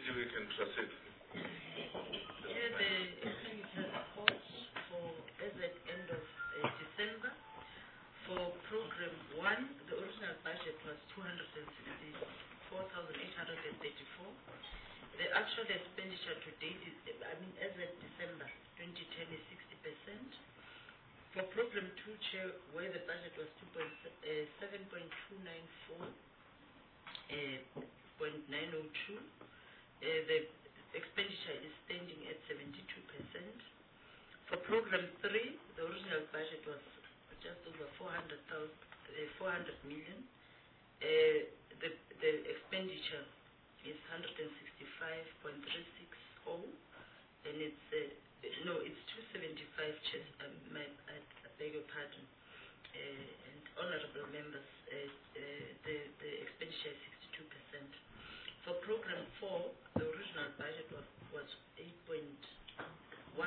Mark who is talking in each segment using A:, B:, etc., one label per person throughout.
A: Maybe we can proceed.
B: Yeah, the expenditure report for as at end of December for program 1, the original budget was 264,834. The actual expenditure to date is, as at December 2010 is 60%. For program 2, Chair, where the budget was 7.294, 0.902, the expenditure is standing at 72%. For program 3, the original budget was just over 400 million. The expenditure is 165.360, and it's it's 275. I beg your pardon, and honourable members, the expenditure is 62%. For program 4, the original budget was 1.897,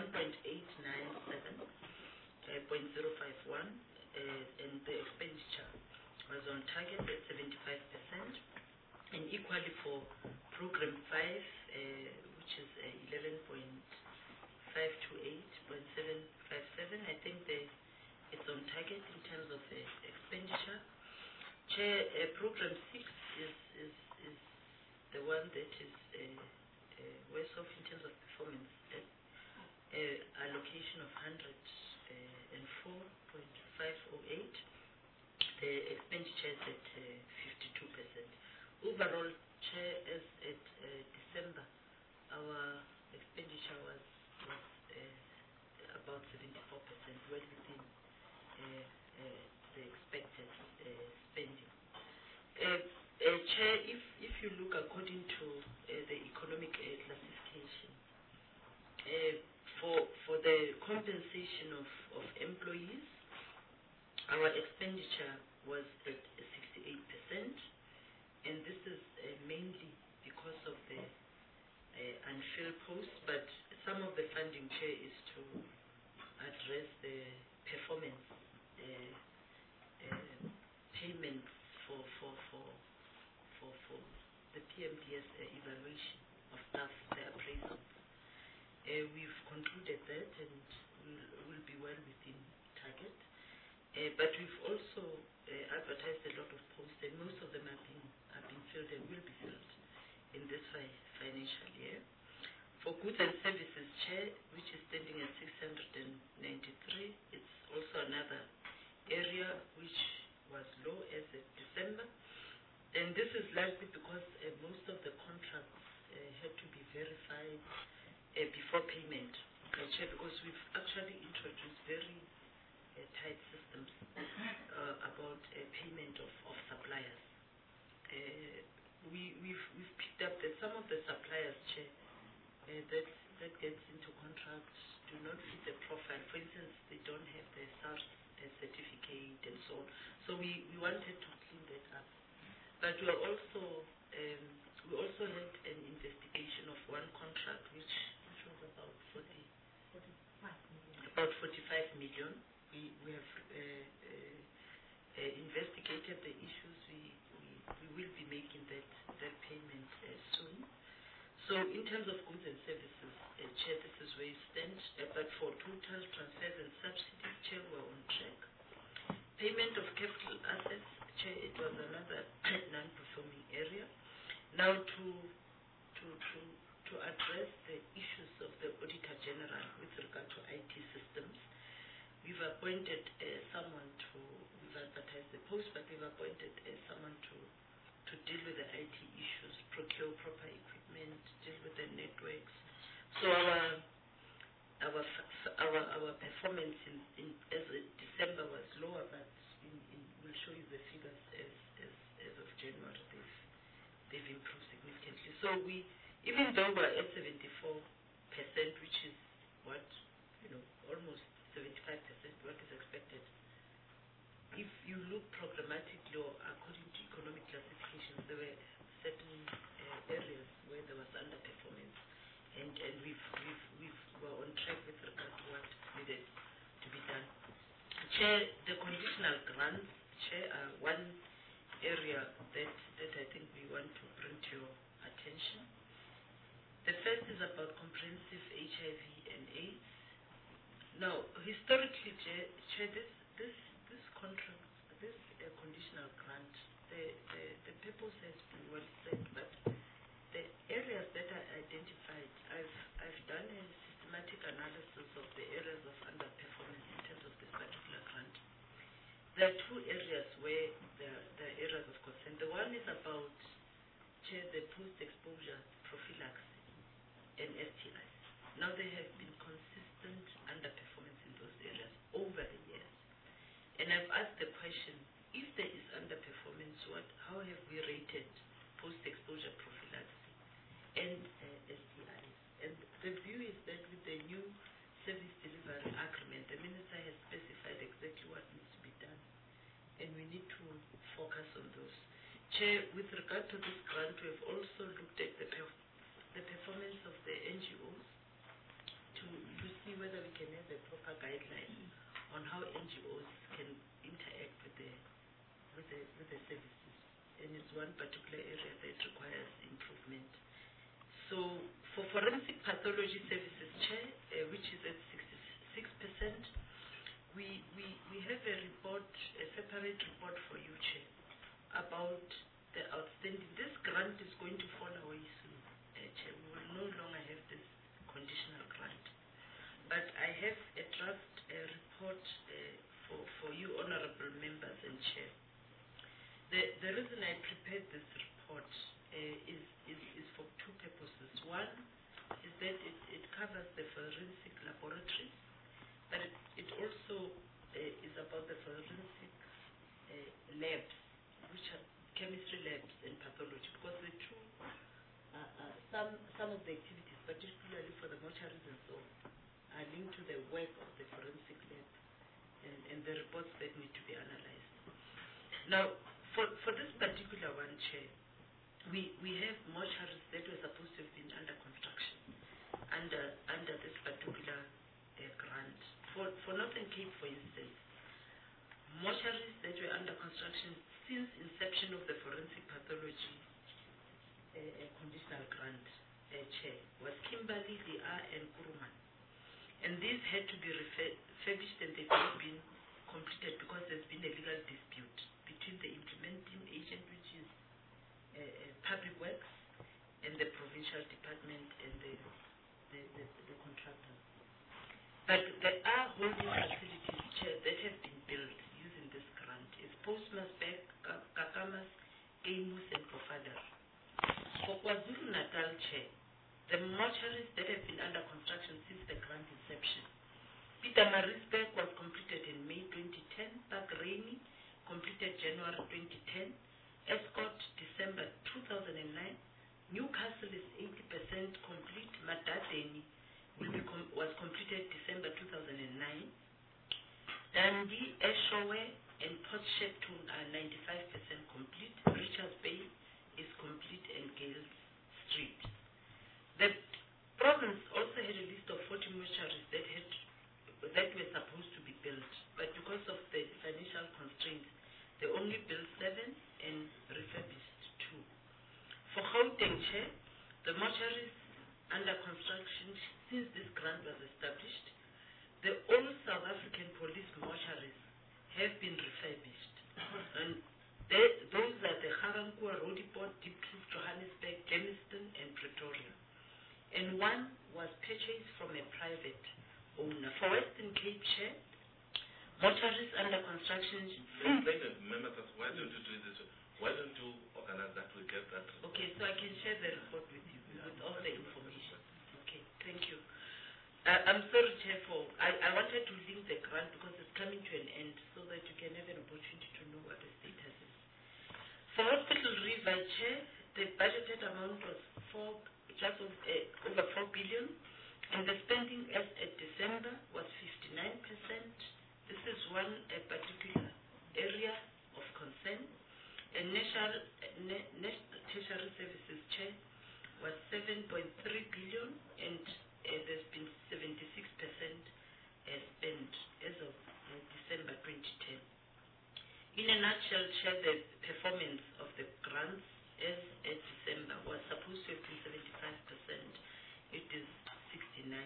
B: 0.051, and the expenditure was on target at 75%. And equally for program 5, which is 11.528.757, I think it's on target in terms of expenditure. Chair, program 6 is the one that is worse off in terms of performance. Allocation of 104.508. The expenditure is at 52%. Overall, Chair, as at December, our expenditure was about 74%, well within the expected spending. Chair, if you look according to the economic classification, for the compensation of employees, our expenditure was at 68%. And this is mainly because of the unfilled posts, but some of the funding, Chair, is to address the performance payments for the PMDS evaluation of staff, the appraisal. We've concluded that, and we'll be well within target. But we've also advertised a lot of posts, and most of them have been filled and will be filled in this financial year. For goods and services, Chair, which is standing at 693, it's also another area which was low as of December. And this is likely because most of the contracts had to be verified before payment, Chair, because we've actually introduced very tight systems about payment of suppliers. We've picked up that some of the suppliers, Chair, that gets into contracts do not fit the profile. For instance, they don't have the SARS certificate and so on. So we wanted to clean that up. But we also had an investigation of one contract which was about 45 million. We have investigated the issues. We will be making that payment soon. So in terms of goods and services, Chair, this is where you stand. But for total transfers and subsidies, Chair, we're on track. Payment of capital assets, Chair, it was another non-performing area. Now to address the issues of the Auditor General with regard to IT systems, we've appointed we've advertised the post, but we've appointed someone to deal with the IT issues, procure proper equipment, deal with the networks. So our performance in as December was lower, but we'll show you the figures as of January. They've improved significantly. So even though we're at 74%, which is what, almost 75% what is expected. If you look programmatically or according to economic classifications, there were certain areas where there was underperformance, and we're on track with regard to what needed to be done. Chair, the conditional grants, Chair, are one area that I think we want to bring to your attention. The first is about comprehensive HIV and AIDS. Now, historically, Chair, this contract, this conditional grant, the purpose has been well said, but the areas that are identified, I've done a systematic analysis of the areas of underperformance in terms of this particular grant. There are two areas where there are areas of concern. The one is about, Chair, the post-exposure prophylaxis and STIs. Now there have been consistent underperformance in those areas over the years. And I've asked the question, if there is underperformance, how have we rated post-exposure prophylaxis and STIs? And the view is that with the new service delivery agreement, the Minister has specified exactly what needs to be done. And we need to focus on those. Chair, with regard to this grant, we have also looked at the performance of the NGOs to see whether we can have a proper guideline on how NGOs can interact with the services. And it's one particular area that requires improvement. So for forensic pathology services, Chair, which is at 66%, we have a report, a separate report for you, Chair, about the outstanding. This grant is going to fall away soon, Chair. We will no longer have this conditional grant. But I have a draft report for you, honorable members and Chair. The reason I prepared this report is for two purposes. One is that it covers the forensic laboratories, but it also is about the forensic labs, which are chemistry labs and pathology, because the two, some of the activities, particularly for the mortuaries and so on, are linked to the work of the forensic lab and the reports that need to be analyzed. Now, for this particular one, Chair, we have mortuaries that were supposed to have been under construction under this particular grant. For Northern Cape, for instance, mortuaries that were under construction since inception of the forensic pathology conditional grant, Chair, was Kimberley, Liar, and Kuruman. And these had to be refurbished, and they've not been completed because there's been a legal dispute between the implementing agent, which is Public Works, and the provincial department and the contractors. But there are holding facilities, Chair, that have been built using this grant. It's Postmasburg, Kakamas, Amos, and Kofadar. For KwaZulu-Natal, Chair, the mortuaries that have been under construction since the grant inception. Pietermaritzburg was completed in May 2010, Tagreni completed January 2010, Escort December 2009, Newcastle is 80% complete, Madadeni was completed December 2009, Dundee, Eshowe, and Port Shepstone are 95% complete, Richards Bay is complete, and Gales Street. The province also had a list of 40 mortuaries that were supposed to be built, but because of the financial constraints, they only built 7 and refurbished 2. For Gauteng, Chair, the mortuaries under construction since this grant was established, the old South African police mortuaries have been refurbished. And those are the Garankuwa, Roodepoort, Deep Kloof, Johannesburg, Germiston, and Pretoria. And one was purchased from a private owner. For Western Cape, Chair, mortuaries under construction.
A: Why don't you do this? Why don't you organize that? We get that.
B: Okay, so I can share the report with you with all the information. Okay, thank you. I'm sorry, Chair, I wanted to link the grant because it's coming to an end so that you can have an opportunity to know what the status is. For Hospital River, Chair, the budgeted amount was just over 4 billion, and the spending as at December was 59%. This is one particular area of concern. And National Tertiary Services, Chair, was 7.3 billion, and there's been 76% spent as of December 2010. In a nutshell, Chair, the performance of the grants as at December was supposed to have been 75%, it is 69%.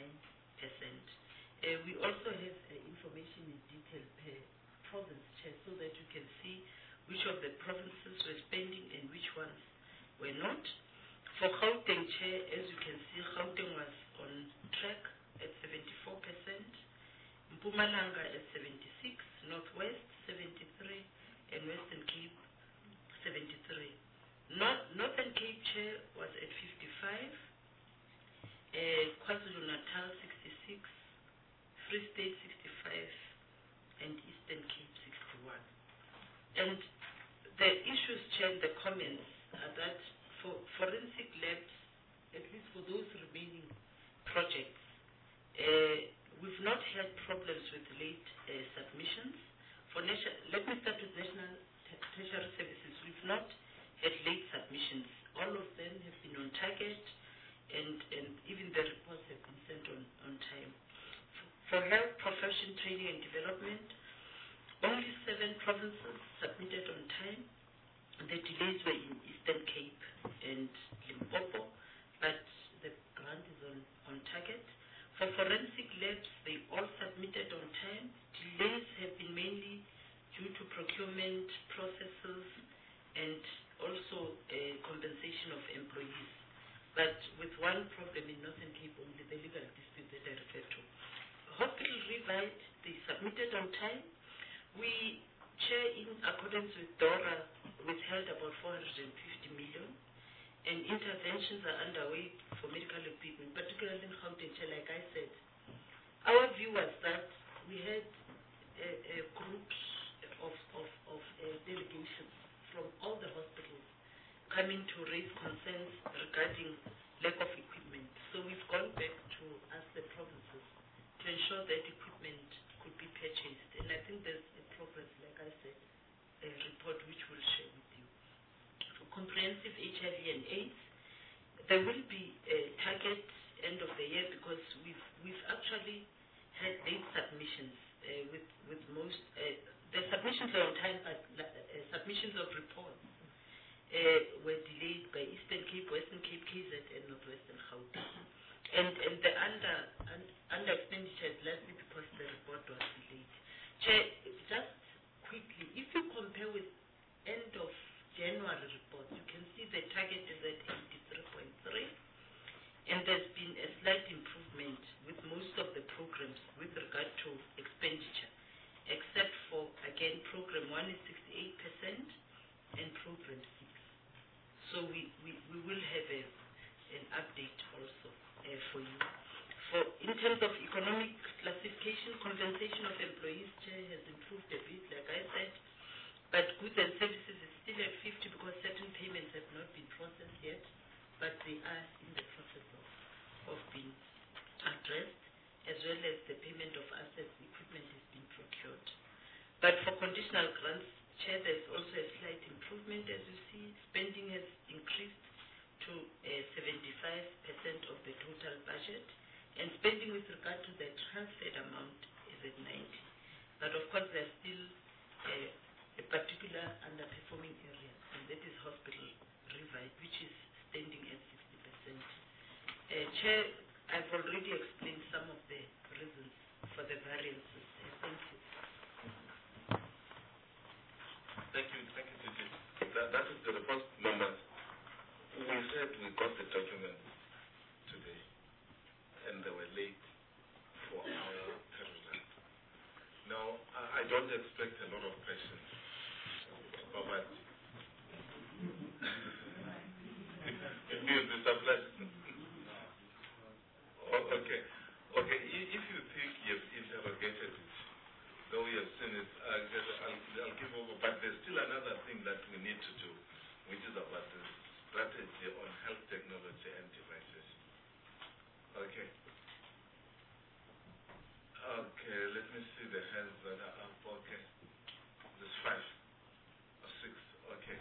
B: We also have information in detail per province, Chair, so that you can see which of the provinces were spending and which ones were not. For Gauteng, Chair, as you can see, Gauteng was on track at 74%, Mpumalanga at 76%, Northwest 73%, and Western Cape 73%. Northern Cape, Chair, was at 55%, KwaZulu-Natal 66%, Free State 65%, and Eastern Cape 61%. And the issues, Chair, the comments are that for forensic labs, at least for those remaining projects, we've not had problems with late submissions. Let me start with National Tertiary Services. We've not had late submissions. All of them have been on target, and even the reports have been sent on time. For health profession training and development, only 7 provinces submitted on time. The delays were in Eastern Cape and Limpopo, but the grant is on target. For forensic labs, they all submitted on time. Delays have been mainly due to procurement processes and also compensation of employees. But with one problem in Northern Cape only, the legal dispute that I referred to. Hospital Revite, they submitted on time. We, Chair, in accordance with DORA, withheld about 450 million, and interventions are underway for medical equipment, particularly in Gauteng. Like I said, our view was that we had groups of delegations from all the hospitals coming to raise concerns regarding lack of equipment. So we've gone back to ask the provinces to ensure that equipment could be purchased. And I think there's a progress, like I said, a report which we'll share with you. For comprehensive HIV and AIDS, there will be a target end of the year because we've actually had late submissions with most, the submissions are on time, but submissions of reports were delayed by Eastern Cape, Western Cape, KZ, and Northwestern Gauteng. And the under expenditure is largely because the report was delayed. Chair, just quickly, if you compare with end of January report, you can see the target is at 83.3, and there's been a slight improvement with most of the programs with regard to expenditure, except for, again, program 1 is 68% and program 6. So we will have an update also for you. In terms of economic classification, compensation of employees, Chair, has improved a bit, like I said, but goods and services is still at 50 because certain payments have not been processed yet, but they are in the process of being addressed, as well as the payment of assets, equipment has been procured. But for conditional grants, Chair, there's also a slight improvement. As you see, spending has increased to 75% of the total budget, and spending with regard to the transferred amount is at 90. But of course, there's still a particular underperforming area, and that is hospital Revite, which is standing at 60%. Chair, I've already explained some of the reasons for the variances. Thank you.
A: Thank you, Titi. That is the report numbers. We said we got the documents today, and they were late for our terminal. Now, I don't expect a lot of questions, but it will be surprised. Okay. If you think you've interrogated it, though you have seen it, I'll give over. But there's still another thing that we need to do, which is about the strategy on health technology and devices. Okay. Okay, let me see the hands that are up. Okay. There's 5 or 6. Okay.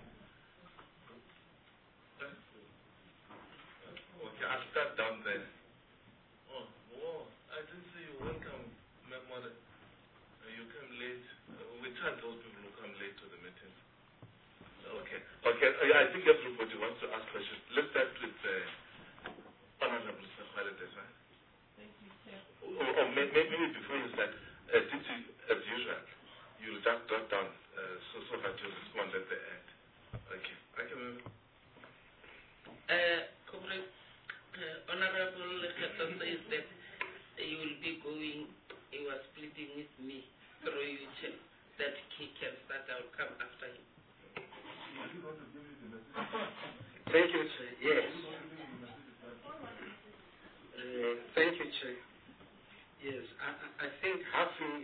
A: Okay, I'll start down there. Oh, I didn't see you. Welcome, Mother. You came late. We tell those people who come late to the meeting. Okay. I think everybody wants to ask questions. Let's start with Honorable Sekhualete, right? Or maybe before you start, Titi, as usual, you'll just jot down so that you respond at the end. Okay.
B: Honorable Lekheto says that you will be going, he was pleading with me through you, Chair, that he can start. I will come after him.
C: Thank you, Chair. Yes. Thank you, Chair. Yes, I think having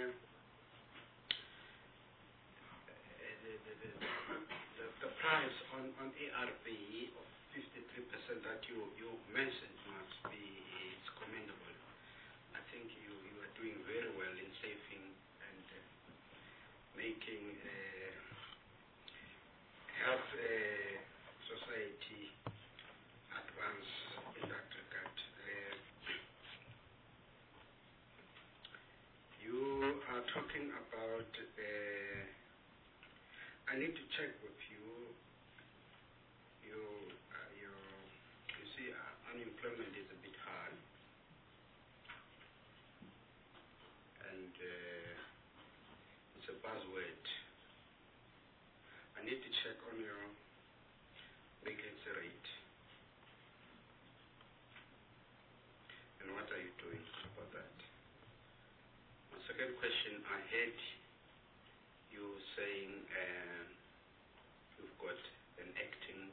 C: the price on ARV of 53% that you mentioned must be commendable. I think you are doing very well in saving and making health society advance in that regard. You are talking about, I need to check with you. You see, unemployment is a bit high, and it's a buzzword. I need to check on your vacancy rate. And what are you doing about that? My second question, I heard you saying you've got an acting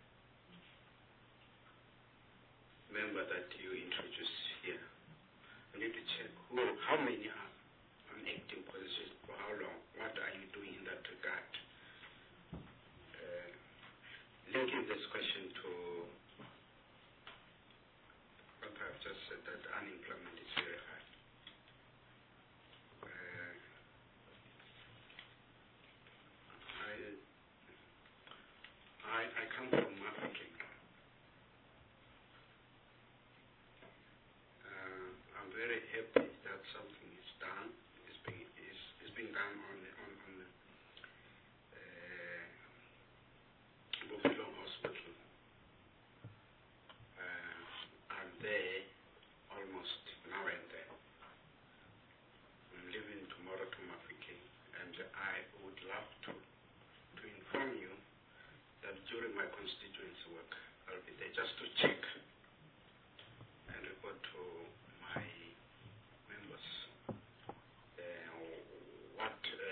C: member that you introduced here. I need to check how many are on acting positions, for how long, what are you doing in that regard? Linking this question to what I've just said, that unemployment is very high. I come from Mafeking. I'm very happy that something is done. It's being done on Bophelong Hospital. I'm there almost now and then. I'm leaving tomorrow to Mafeking, and I would love to inform you that during my constituency work, I'll be there just to check and report to my members what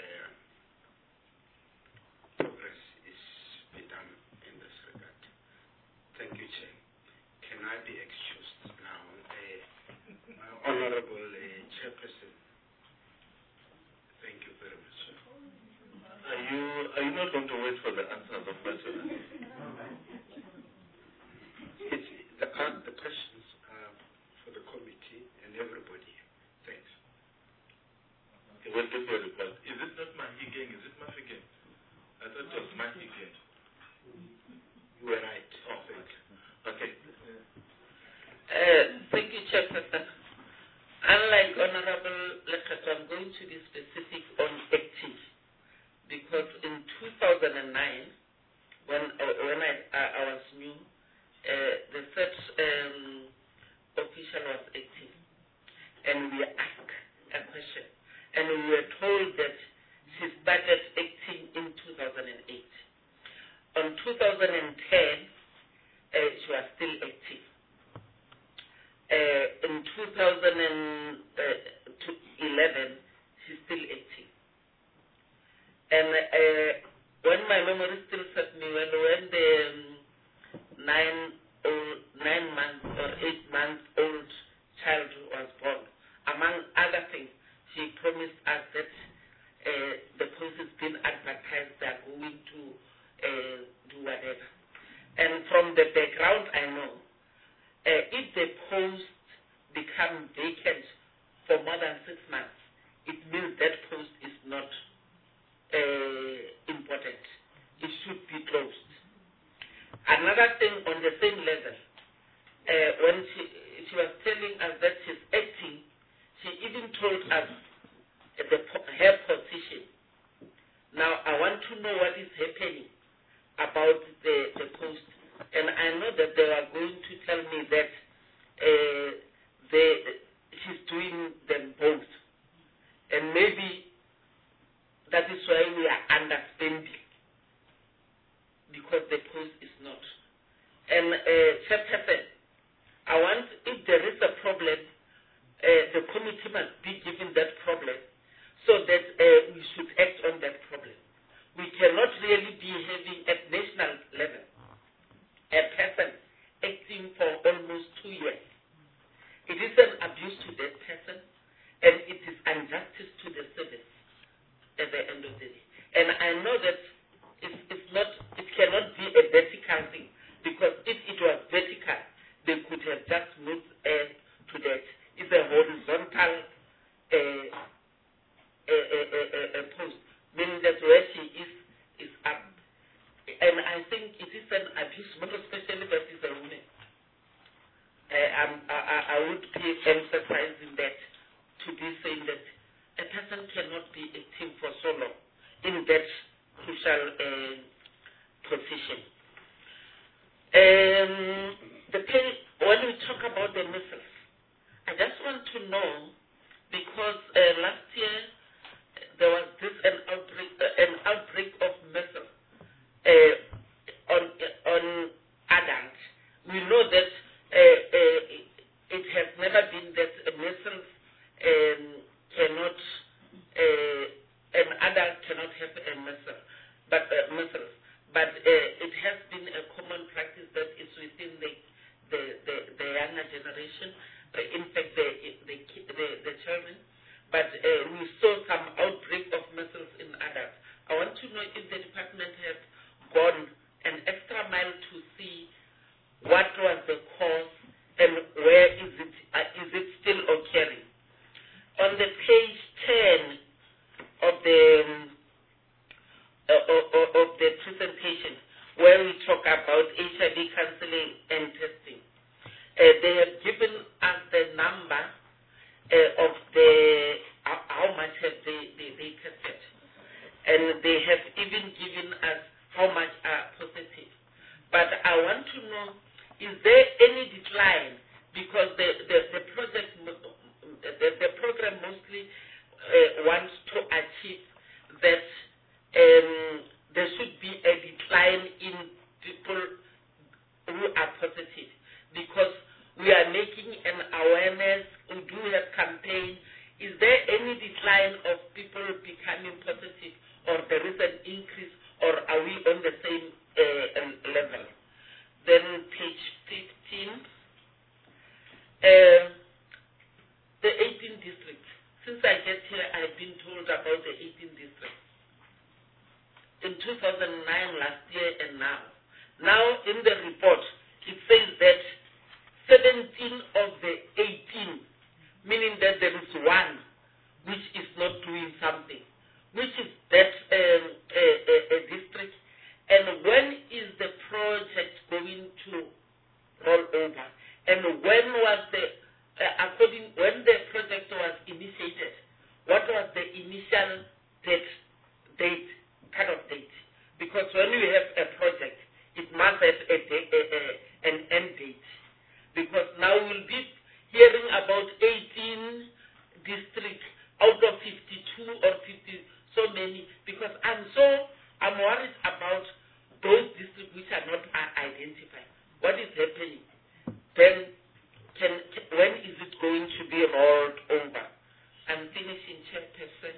C: progress is being done in this regard. Thank you, Chair. Can I be excused now? My Honorable Chairperson, thank you very much.
A: Are you not going to wait for the answers of questions?
C: The questions are for the committee and everybody. Thanks.
A: Okay, we'll give you a report. Is it not Mahigeng? Is it Mafeking? I thought it was Mahigeng.
C: You were right.
A: Oh, thank you. Okay.
B: Thank you, Chairperson. Unlike Honorable Lekheto, I'm going to be specific on active, because in 2009, when I was new, the third official was active, and we asked a question, and we were told that she started acting in 2008. On 2010, she was still active. In 2011, she's still active. And when my memory still serves me, when the 9 months or 8 months old child was born, among other things, she promised us that the post has been advertised, they are going to do whatever. And from the background, I know if the post becomes vacant for more than 6 months, it means that post is not important. It should be closed. Another thing on the same level, when she was telling us that she's acting, she even told us her position. Now, I want to know what is happening about the post. And I know that they are going to tell me that
D: she's doing them both. And maybe that is why we are understanding, because the post is not. And Chairperson, I want, if there is a problem, the committee must be given that problem so that we should act on that problem. We cannot really be having at national level a person acting for almost 2 years. It is an abuse to that person, and it is injustice to the service at the end of the day. And I know that it cannot be a vertical thing, because if it was vertical, they could have just moved to that. It's a horizontal post, meaning that where she is up. And I think it is an abuse, most especially that is a woman. I would be emphasizing that, to be saying that a person cannot be acting for so long in that crucial position. When we talk about the missiles, I just want to know, because last year there was an outbreak of missiles on adults. We know that it has never been that missiles cannot, an adult cannot have a missile, but it has been a common practice that is within the younger generation, in fact the children, but we saw some outbreak of missiles in adults. I want to know if the department has gone an extra mile to see what was the cause and where is it still occurring. On the page 10 of the presentation, where we talk about HIV counseling and testing, they have given us the number of how much have they tested, and they have even given us how much are positive. But I want to know, is there any decline? Because the program mostly wants to achieve that there should be a decline in people who are positive, because we are making an awareness, we do have campaign. Is there any decline of people becoming positive, or there is an increase, or are we on the same level? Then page 15, the 18 districts. Since I get here, I've been told about the 18 districts. In 2009, last year, and now. Now, in the report, it says that 17 of the 18, meaning that there is one which is not doing something, which is that a district. And when is the project going to roll over? And when was when the project was initiated, what was the initial cut-off date? Because when you have a project, it must have an end date. Because now we'll be hearing about 18 districts out of 52 or 50, so many, because I'm worried about those districts which are not identified. What is happening? Then, when is it going to be rolled over? I'm finishing, Chairperson.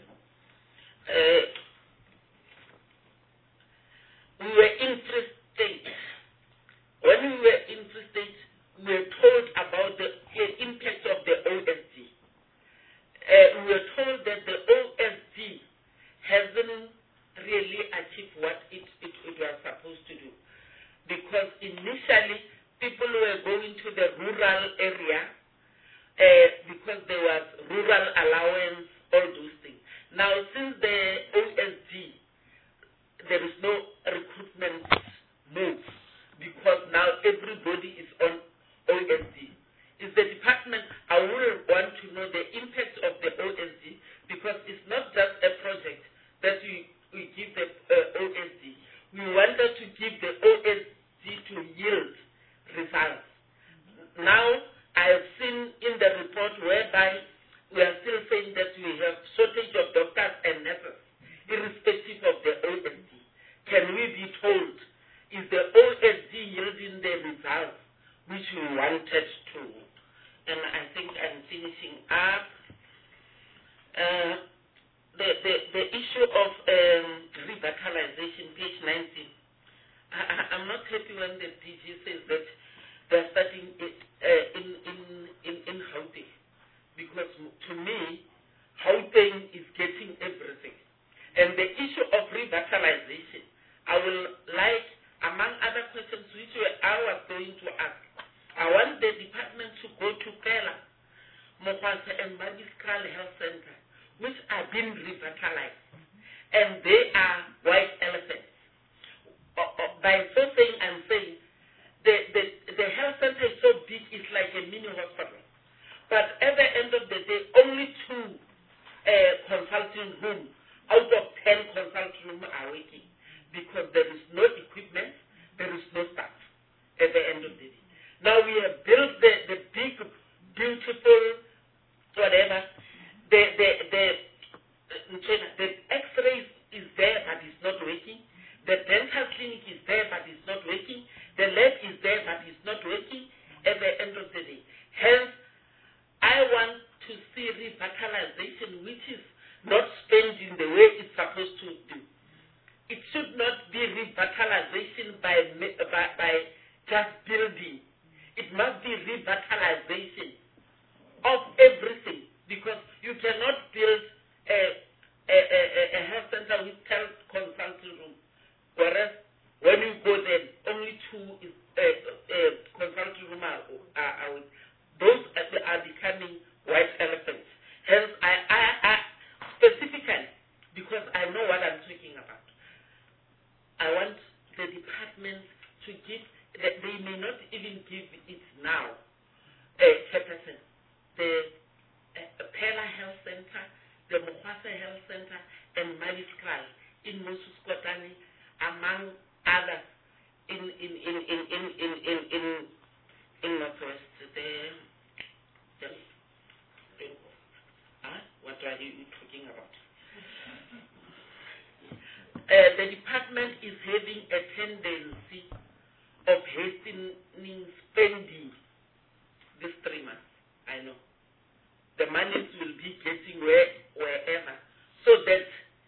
D: We were in Free State. When we were in Free State, we were told about the impact of the OSD. We were told that the OSD hasn't really achieved what it was supposed to do. Because initially, people were going to the rural area because there was rural allowance, all those things. Now, since the OSD, there is no recruitment move, because now everybody is on OSD. Is the department, I would want to know the impact of the OSD, because it's not just a project that we give the OSD. We wanted to give the OSD to yield results. Now, I've seen in the report whereby we are still saying that we have shortage of doctors and nurses, irrespective of the OSD. Can we be told, is the OSD yielding the results which we wanted to? And I think I'm finishing up. The issue of revitalization, page 19. I'm not happy when the DG says that they're starting it in Gauteng, because to me, Gauteng is getting everything. And the issue of revitalization, I will like, among other questions which I was going to ask, I want the department to go to Kela, Mokwasa and Magiskral Health Center, which are being revitalized. And they are white elephants. By so saying, I'm saying the health center is so big, it's like a mini hospital. But at the end of the day, only 2 consulting rooms out of 10 consulting rooms are working, because there is no equipment, there is no staff at the end of the day. Now we have built the big, beautiful, whatever, the X-ray is there, but it's not working. The dental clinic is there, but it's not working. The lab is there, but it's not working at the end of the day. Hence, I want to see revitalization, which is not spending the way it's supposed to do. It should not be revitalization by just building. It must be revitalization of everything, because you cannot build a health center with 10 consulting rooms. Whereas when you go there, only 2 consulting rooms are those are becoming white elephants. Hence, I specifically, because I know what I'm talking about, I want the department to give, that they may not even give it now, Chairperson, the Pella Health Center, the Mokwasa Health Center, and Magiskral in Moses Kotane, among others in Northwest. What are you talking about? The department is having a tendency of hastening spending these 3 months. I know. The monies will be getting wherever, so that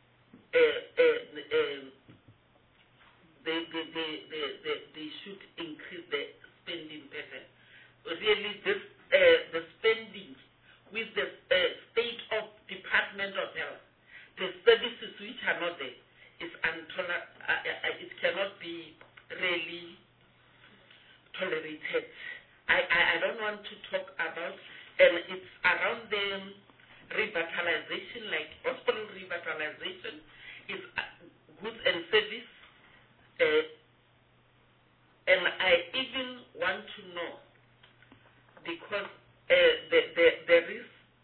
D: they should increase the spending pattern. Really, the spending with the state of Department of Health, the services which are not there, is it cannot be really tolerated. I don't want to talk about, and it's around the revitalization, like hospital revitalization is goods and service. And I even want to know, because there is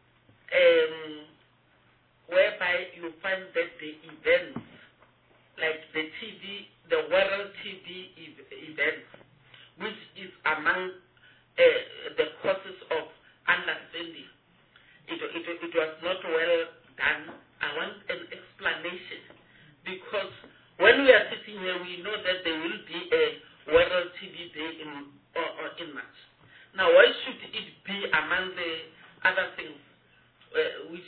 D: whereby you find that the events, like the world TB events, which is among the causes of understanding, it was not well done. I want an explanation, because when we are sitting here, we know that there will be a World TB Day in March. Now, why should it be among the other things which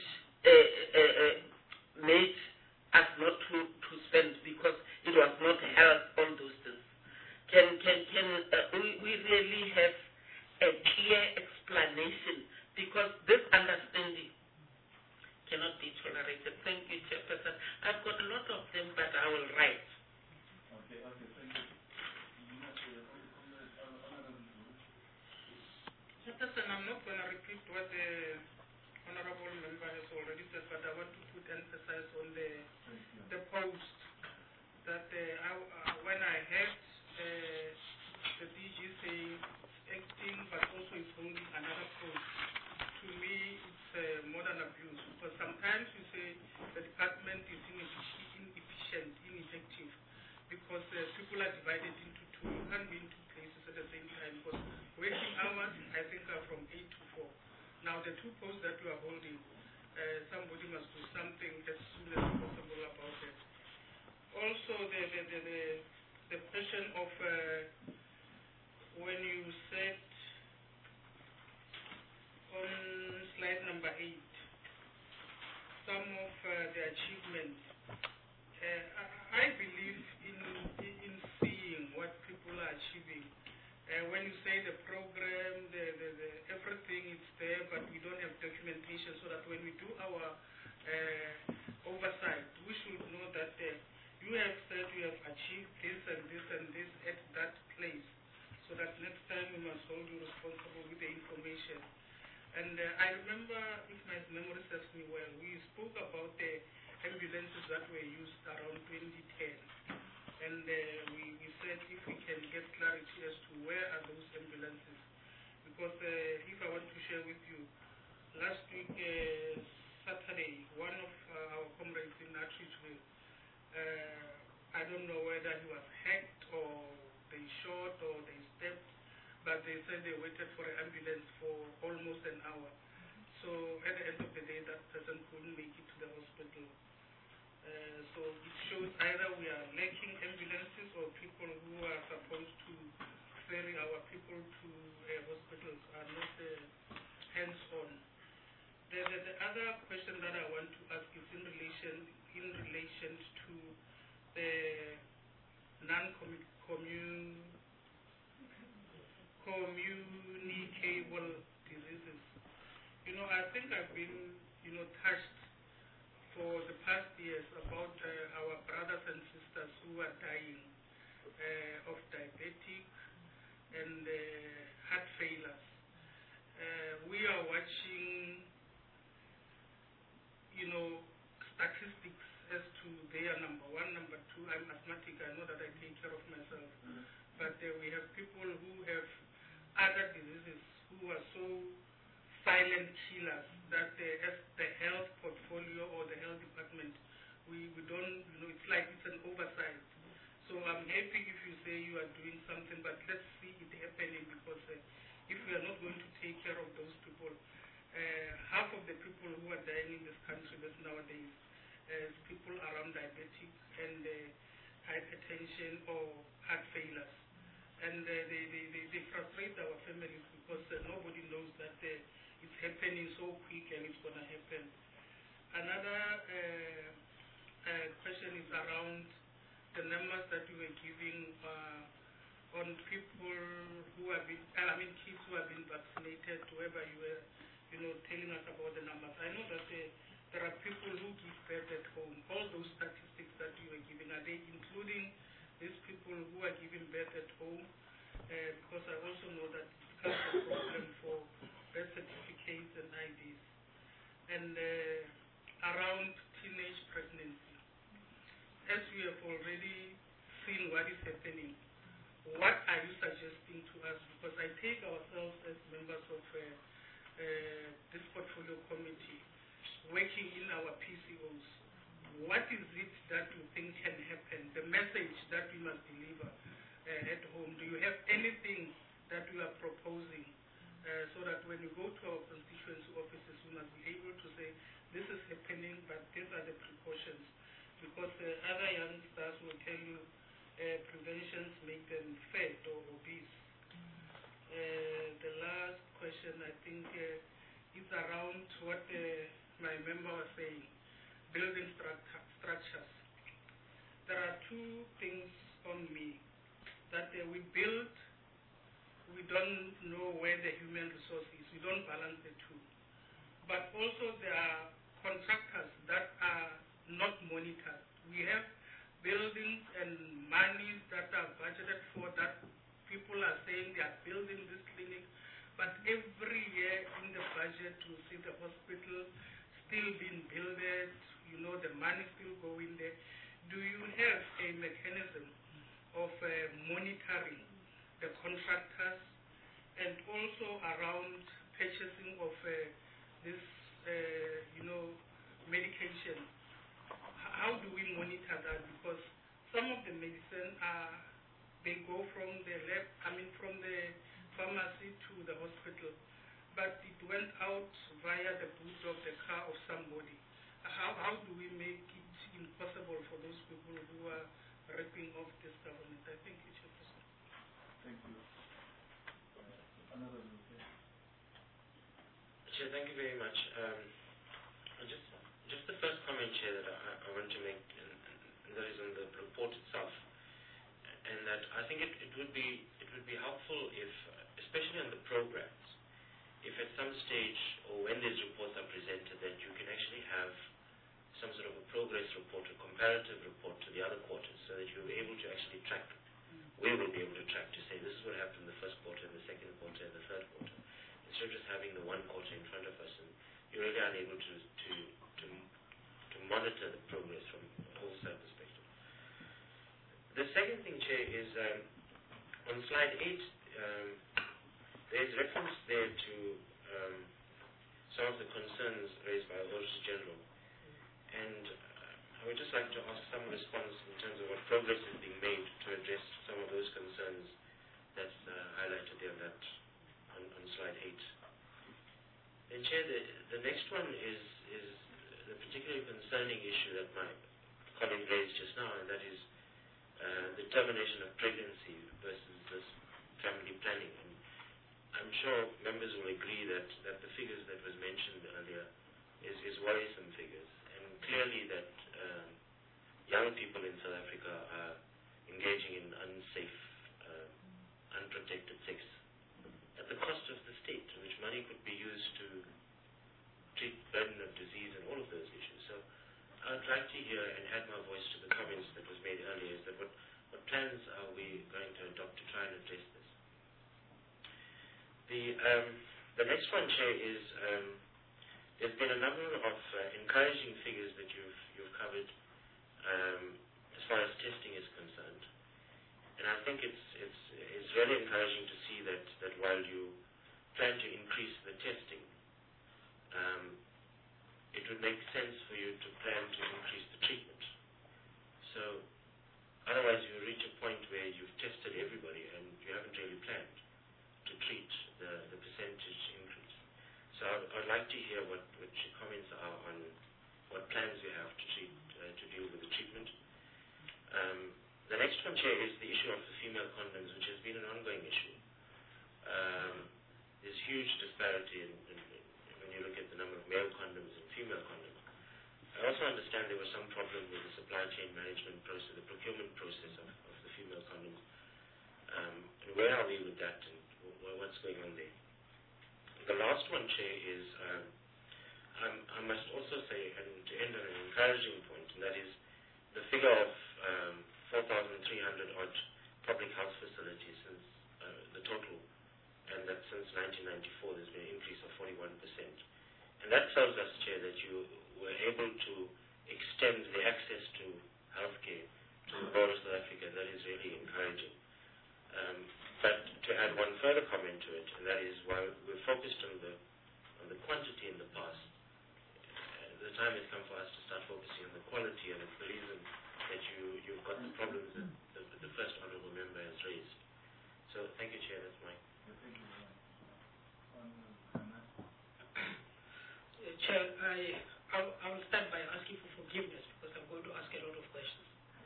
D: made us not to spend, because it was not held on those things? Can we really have a clear explanation, because this understanding cannot be tolerated. Thank you, Chairperson. I've got a lot of them, but I will write.
E: Okay, thank you.
F: Chairperson, I'm not going to repeat what the honorable member has already said, but I want to put emphasis on the post that when I heard the DG saying acting, but also it's only another post, to me it's more than abuse, because sometimes you say the department is inefficient, ineffective. because people are divided into two. You can't be in two places at the same time because working hours, I think, are from 8 to 4. Now, the two posts that you are holding, somebody must do something as soon as possible about it. Also, the question of when you said on slide number 8, some of the achievements, I believe in seeing what people are achieving. When you say the program, the everything is there, but we don't have documentation, so that when we do our oversight, we should know that you have said you have achieved this and this and this at that place, so that next time we must hold you responsible with the information. And I remember, if my memory serves me well, we spoke about the ambulances that were used around 2010. And we said if we can get clarity as to where are those ambulances. Because if I want to share with you, last week, Saturday, one of our comrades in Atteridgeville, I don't know whether he was hacked or they shot or they stepped, but they said they waited for an ambulance for almost an hour. So at the end of the day, that person couldn't make it to the hospital. So it shows either we are lacking ambulances or people who are supposed to ferry our people to hospitals are not hands-on. The other question that I want to ask is in relation to the non-communicable diseases. You know, I think I've been, touched for the past years about our brothers and sisters who are dying of diabetic and heart failures. We are watching, statistics as to their number one, number two. I'm asthmatic. I know that I take care of myself. But we have people who have other diseases who are so silent killers that as the health portfolio or the health department, we don't, it's like it's an oversight. So I'm happy if you say you are doing something, but let's see it happening, because if we are not going to take care of those people, half of the people who are dying in this country nowadays is people around diabetic and hypertension or heart failures. And they frustrate our families because nobody knows that it's happening so quick and it's going to happen. Another question is around the numbers that you were giving on people who have been, kids who have been vaccinated, whoever you were, telling us about the numbers. I know that there are people who give birth at home. All those statistics that you were giving, are they including these people who are giving birth at home? Because I also know that it becomes a problem for birth certificates and IDs. And around teenage pregnancy, as we have already seen what is happening, what are you suggesting to us? Because I take ourselves as members of this portfolio committee working in our PCOs. What is it that you think can happen? The message that we must deliver at home. Do you have anything that you are proposing so that when you go to our constituency offices, we must be able to say, this is happening, but these are the precautions. Because other youngsters will tell you preventions make them fat or obese. The last question, I think, is around what my member was saying, building structures. There are two things on me, that we build, we don't know where the human resource is, we don't balance the two. But also there are contractors that are not monitored. We have buildings and monies that are budgeted for, that people are saying they are building this clinic, but every year in the budget you see the hospital still being builded, the money still going there. Do you have a mechanism of monitoring the contractors and also around purchasing of this, medication? How do we monitor that? Because some of the medicine they go from the lab, from the pharmacy to the hospital, but it went out via the boot of the car of somebody. How do we make it impossible for those people who are ripping off this government? I think it should be so.
E: Thank you. Another okay.
G: Chair, thank you very much. Just the first comment, Chair, that I want to make, and that is on the report itself, and that I think it would be helpful if, especially on the programs, if at some stage or when these reports are presented, that you can actually have some sort of a progress report, a comparative report to the other quarters, so that you're able to actually track. We will be able to track to say this is what happened in the first quarter, in the second quarter, and the third quarter, instead of just having the one quarter in front of us, and you're really unable to monitor the progress from a wholesale perspective. The second thing, Chair, is on slide 8, there's reference there to some of the concerns raised by the Auditor General, and I would just like to ask some response in terms of what progress is being made to address some of those concerns that's highlighted there on slide 8. Then, Chair, the next one is the particularly concerning issue that my colleague raised just now, and that is the termination of pregnancy versus this family planning. And I'm sure members will agree that the figures that was mentioned earlier is worrisome figures, and clearly that young people in South Africa are engaging in unsafe, unprotected sex at the cost of the state, which money could be used to treat burden of disease and all of those issues. So I'd like to hear and add my voice to the comments that was made earlier, is that what plans are we going to adopt to try and address this? The next one, Chair, is there's been a number of encouraging figures that you've covered as far as testing is concerned, and I think it's really encouraging to see that while you plan to increase the testing, it would make sense for you to plan to increase the treatment. So otherwise you reach a point where you've tested everybody and you haven't really planned to treat the percentage increase. So I'd like to hear what your comments are on what plans you have to deal with the treatment. The next one, Chair, is the issue of the female condoms, which has been an ongoing issue. There's huge disparity when you look at the number of male condoms and female condoms. I also understand there was some problem with the supply chain management process, the procurement process of the female condoms. And where are we with that, and what's going on there? The last one, Chair, is I must also say, and to end on an encouraging point, and that is the figure of 4,300 odd public health facilities since the total, and that since 1994 there's been an increase of 41%. And that tells us, Chair, that you were able to extend the access to healthcare to the whole of South Africa. That is really encouraging. But to add one further comment to it, and that is while we're focused on the quantity in the past, the time has come for us to start focusing on the quality, and it's the reason that you've got the problems that the first honourable member has raised. So thank you, Chair. That's mine.
E: Thank you.
H: Chair, I will start by asking for forgiveness because I'm going to ask a lot of questions.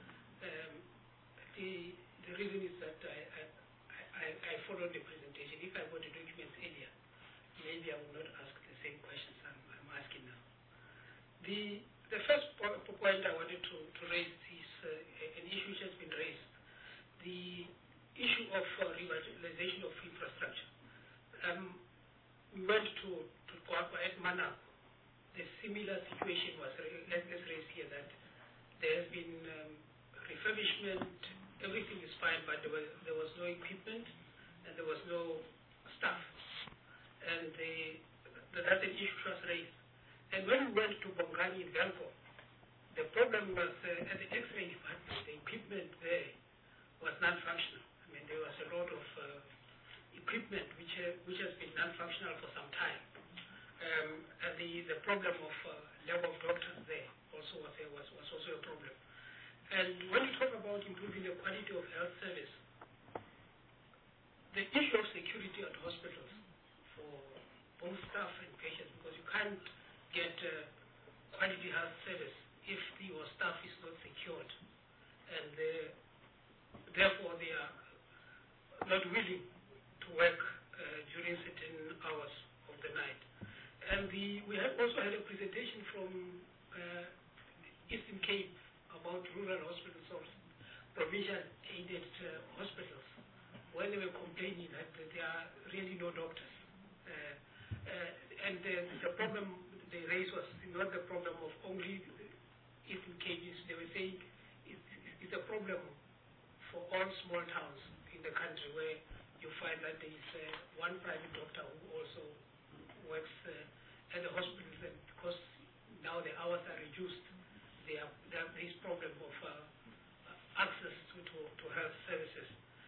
H: The reason is that I followed the presentation. If I got the documents earlier, maybe I will not ask the same questions I'm asking now. The first point I wanted to raise is an issue which has been raised, the issue of revitalization of infrastructure. We went to Kwapa at Manap. The similar situation was raised here, that there has been refurbishment, everything is fine, but there was no equipment and there was no staff. And that's an issue which was raised. And when we went to Bongani in Velco, the problem was at the X-ray department, the equipment there was non-functional. I mean, there was a lot of equipment which has been non-functional for some time. And the problem of lack of doctors there also was also a problem. And when you talk about about improving the quality of health service, the issue of security at hospitals for both staff and patients, because you can't get quality health service if your staff is not secured, and therefore they are not willing to work during certain hours of the night. And we have also had a presentation from Eastern Cape about rural hospitals or provincial aided hospitals, when they were complaining that there are really no doctors. And the problem they raised was not the problem of only Eastern Cape. They were saying it's a problem for all small towns in the country, where you find that there is one private doctor who also works at the hospitals, and because now the hours are reduced, there is problem of access to health services.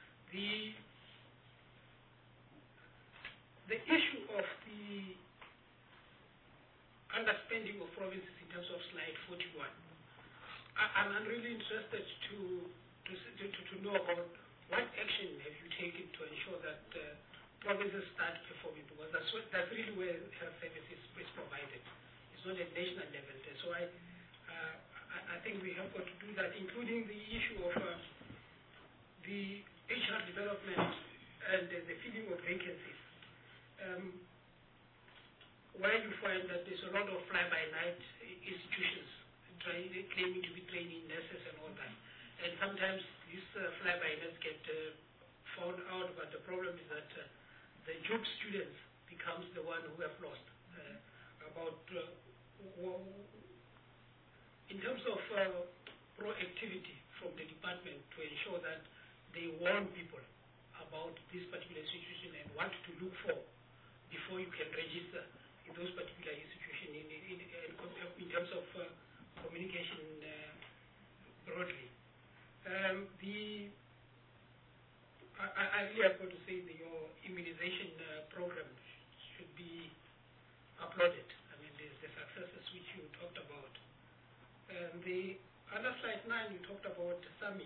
H: The issue of the underspending of provinces in terms of slide 41, I'm really interested to know about what action have you taken to ensure that provinces start performing, because that's really where health services is provided. It's not at national level. So I think we have got to do that, including the issue of the HR development and the filling of vacancies, where you find that there's a lot of fly-by-night institutions claiming to be training nurses and all that. And sometimes these fly-by-nights get found out, but the problem is that the job students becomes the one who have lost. In terms of proactivity from the department to ensure that they warn people about this particular institution and what to look for before you can register in those particular institutions in terms of communication broadly. I really have got to say that your immunization program should be applauded. I mean, there's the successes which you talked about. The other slide 9, you talked about the summit.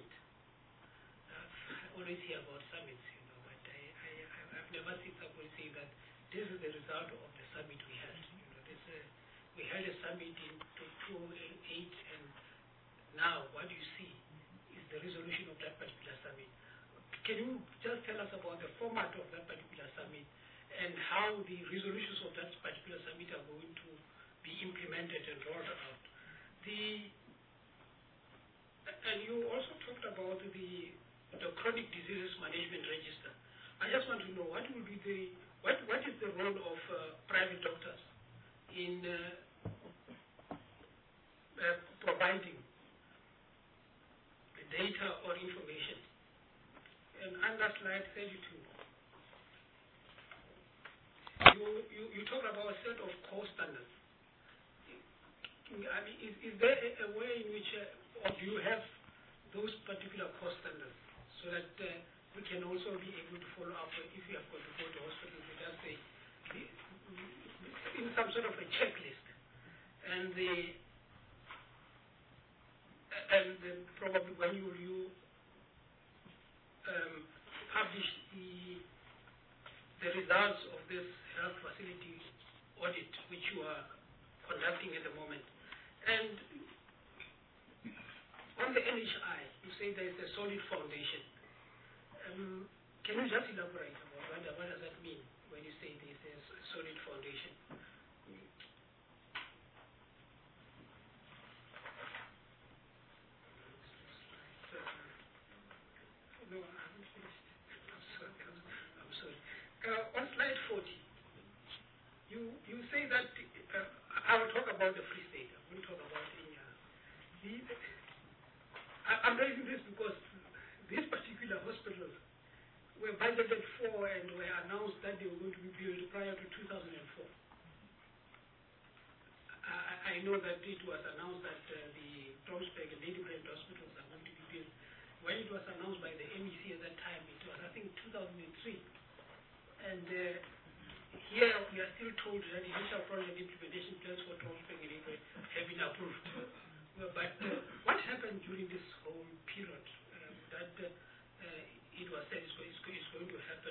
H: I always hear about summits, but I've never seen somebody say that this is the result of the summit we had. We had a summit in 2008, and now what you see is the resolution of that particular summit. Can you just tell us about the format of that particular summit and how the resolutions of that particular summit are going to be implemented and rolled out? And you also talked about the chronic diseases management register. I just want to know what will be what is the role of private doctors in providing data or information. And under slide 32, you talk about a set of core standards. I mean, is there a way in which, or do you have those particular core standards so that we can also be able to follow up if we have got to go to hospital, we just say, in some sort of a checklist, and probably when you publish the results of this health facility audit which you are conducting at the moment. And on the NHI, you say there is a solid foundation. Can you just elaborate about what does that mean when you say there is a solid foundation? No, I haven't finished. I'm sorry. On slide 40, you say that I will talk about the Free State. I will talk about I'm raising this because these particular hospitals were budgeted for and were announced that they were going to be built prior to 2004. I know that it was announced that the Tromsburg and Ladybrand hospitals are going to be built. When it was announced by the MEC at that time, it was, I think, 2003. And here we are still told that the initial project implementation plans for Tromsburg and Ladybrand have been approved. But what happened during this whole period that it was said is going to happen.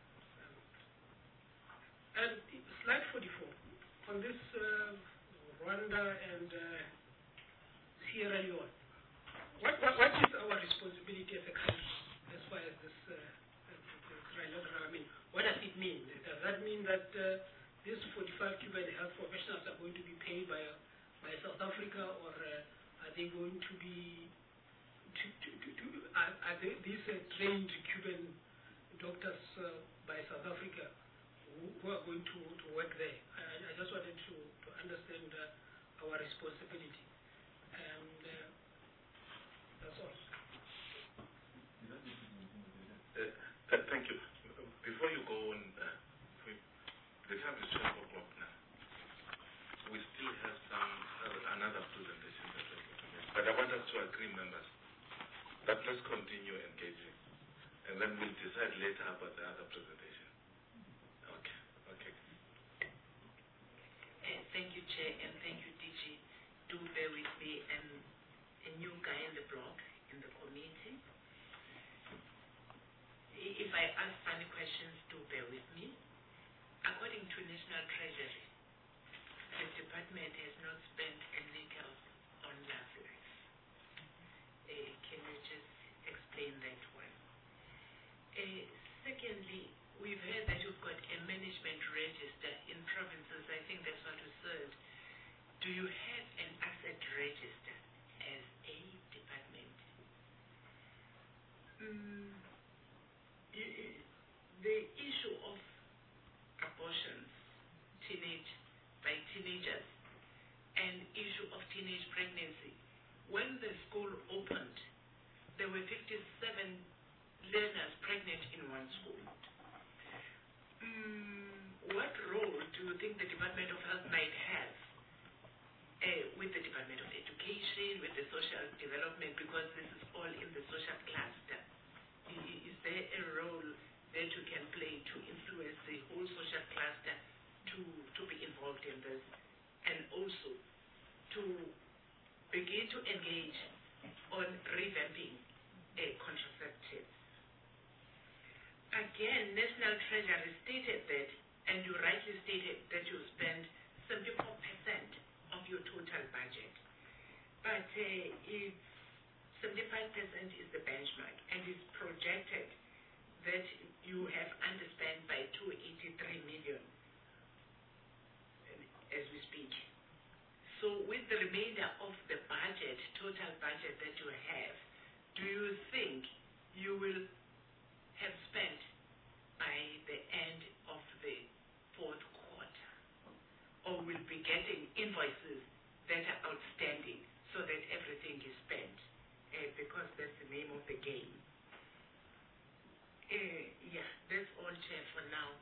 H: And slide 44, on this Rwanda and Sierra Leone, what is our responsibility as a country as far as this trilateral? I mean, what does it mean? Does that mean that these 45 Cuban health professionals are going to be paid by South Africa, or are they going to be these trained Cuban doctors by South Africa who are going to work there? I just wanted to understand our responsibility, and that's all.
A: Thank you. Before you go on, the time is 12 o'clock now. We still have another presentation that we're going to make. But I want us to agree, members, that let's continue engaging, and then we'll decide later about the other presentation. Okay.
B: Thank you, Chair, and thank you, DG. Do bear with me. I'm a new guy in the block, in the committee. If I ask funny questions, do bear with me. According to National Treasury, the department has not spent a nickel on love life. Can you just explain that one? Secondly, we've heard that you've got a management register in provinces. I think that's what you said. Do you have an asset register as a department? The issue of abortions by teenagers and issue of teenage pregnancy. When the school opened, there were 57 learners pregnant in one school. What role do you think the Department of Health might have with the Department of Education, with the social development, because this is all in the social cluster? Is there a role that you can play to influence the whole social cluster to be involved in this, and also to begin to engage on revamping contraceptives? Again, National Treasury stated that, and you rightly stated that you spend 74% of your total budget. But if 75% is the benchmark, and it's projected that you have underspent by 283 million as we speak. So with the remainder of the budget, total budget that you have, do you think you will have spent by the end of the fourth quarter, or will be getting invoices that are outstanding so that everything is spent? Because that's the name of the game. Yeah, that's all, Chair, for now.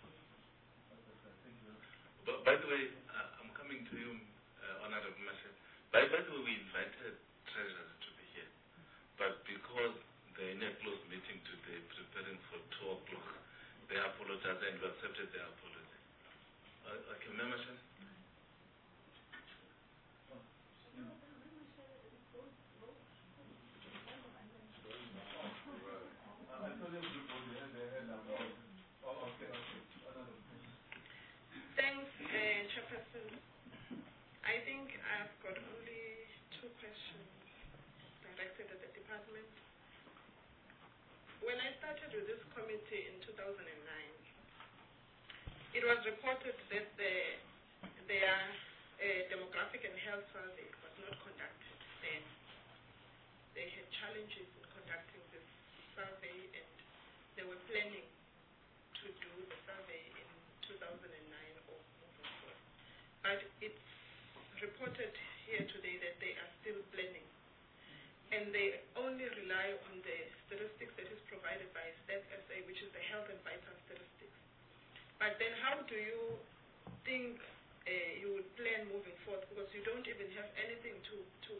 A: But by the way, I'm coming to you, Honorable Marshal. By the way, we invited treasurers to be here, but because they're in a closed meeting today, preparing for 2 o'clock, they apologize, and we accepted their apology. Okay, Marshal?
I: Thanks, Chairperson. I think I've got only 2 questions directed at the department. When I started with this committee in 2009, it was reported that their demographic and health survey was not conducted then. They had challenges in conducting this survey, and they were planning to do the survey in 2009 or moving forward. But it's reported here today that they are still planning, and they only rely on the statistics that is provided by StatSA, which is the health and vital statistics. But then how do you think you would plan moving forward, because you don't even have anything to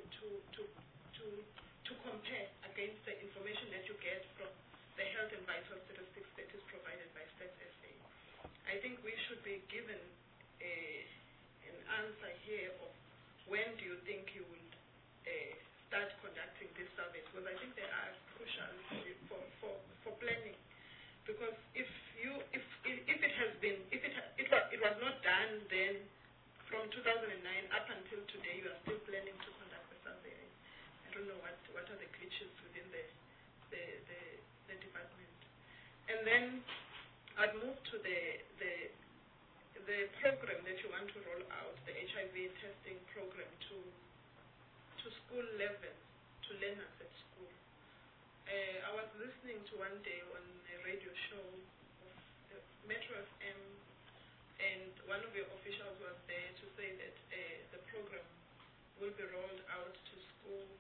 I: compare against the information that you get from the health and vital statistics that is provided by StatSA? I think we should be given an answer here of when do you think you will start conducting these surveys, because I think they are crucial 2009 up until today, you are still planning to conduct the survey. I don't know what are the glitches within the department. And then I'd move to the program that you want to roll out, the HIV testing program to school level, to learners at school. I was listening to one day on a radio show of Metro FM, and one of your officials was there to say that the program will be rolled out to schools,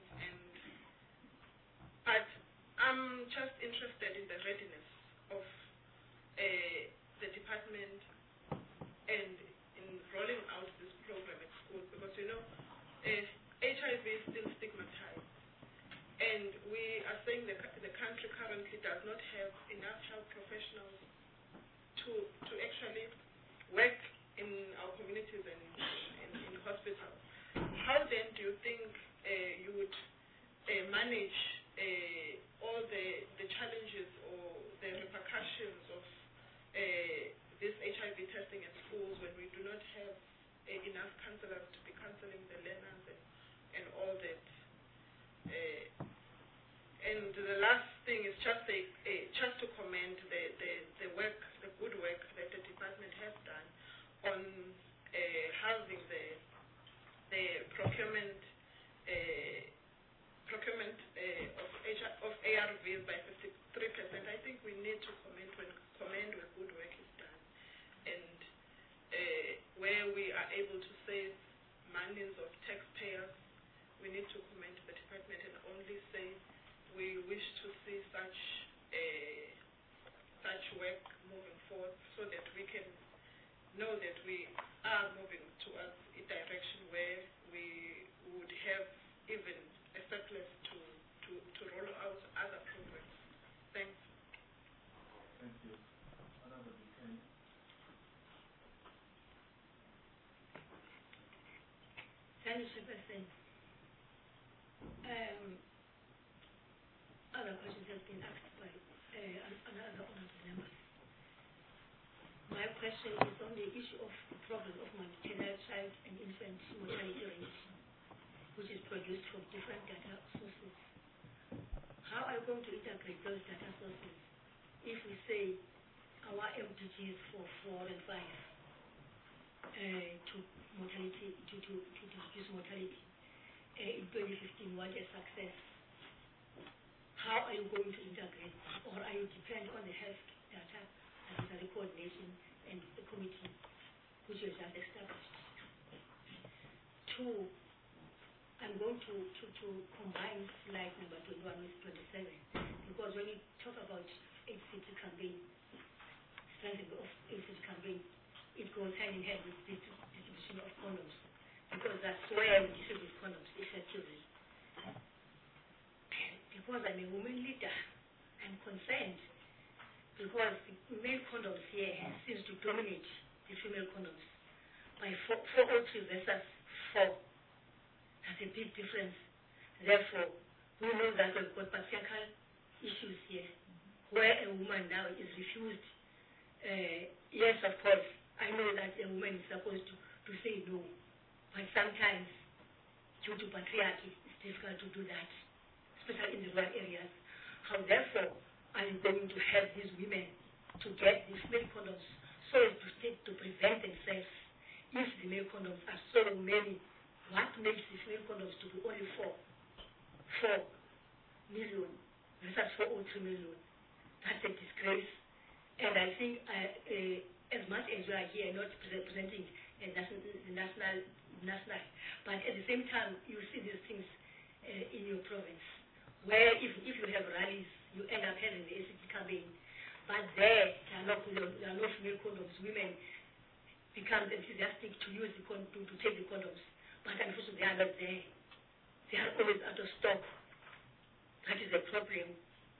I: but I'm just interested in the readiness of the department and in rolling out this program at school, because HIV is still stigmatized, and we are saying the country currently does not have enough health professionals to actually work in our communities and in hospitals. How then do you think you would manage all the challenges or the repercussions of this HIV testing at schools when we do not have enough counselors to be counseling the learners and all that? And the last thing is just to commend the work, the good work that the department has done on halving the procurement of ARVs by 53%. I think we need to commend where good work is done, and where we are able to save monies of taxpayers. We need to commend the department and only say we wish to see such work moving forward, so that we can know that we are moving towards a direction where we would have even a surplus to roll out other programs. Thanks.
E: Thank you. Another Buchanan.
J: Thank you, Superintendent. Other questions have been asked by another honorable members. My question is on the issue of the problem of maternal, child and infant mortality rate, which is produced from different data sources. How are you going to integrate those data sources if we say our MDGs for 4 and 5 to mortality, to reduce mortality in 2015 was a success? How are you going to integrate, or are you depend on the health data as the coordination and the committee which you just established? 2, I'm going to combine slide number 21 with 27, because when you talk about AIDS campaign, strengthening of AIDS campaign, it goes hand in hand with the distribution of condoms, because that's where we distribute condoms effectively. Because I'm a woman leader, I'm concerned, because the male condoms here seems to dominate the female condoms by 403 versus 4. That's a big difference. Therefore, we know that we've got patriarchal issues here, where a woman now is refused. Yes, of course, I know that a woman is supposed to say no, but sometimes, due to patriarchy, it's difficult to do that, especially in the rural areas. How therefore are you going to help these women to get these male condoms so as to prevent themselves? If the male condoms are so many, what makes these male condoms to be only 4 million versus 403 million? That's a disgrace. And I think as much as we are here not representing the national, but at the same time you see these things in your province, where if you have rallies, you end up having the ACT campaign, but there are no female condoms. Women become enthusiastic to use to take the condoms, but unfortunately they are not there. They are always out of stock. That is a problem.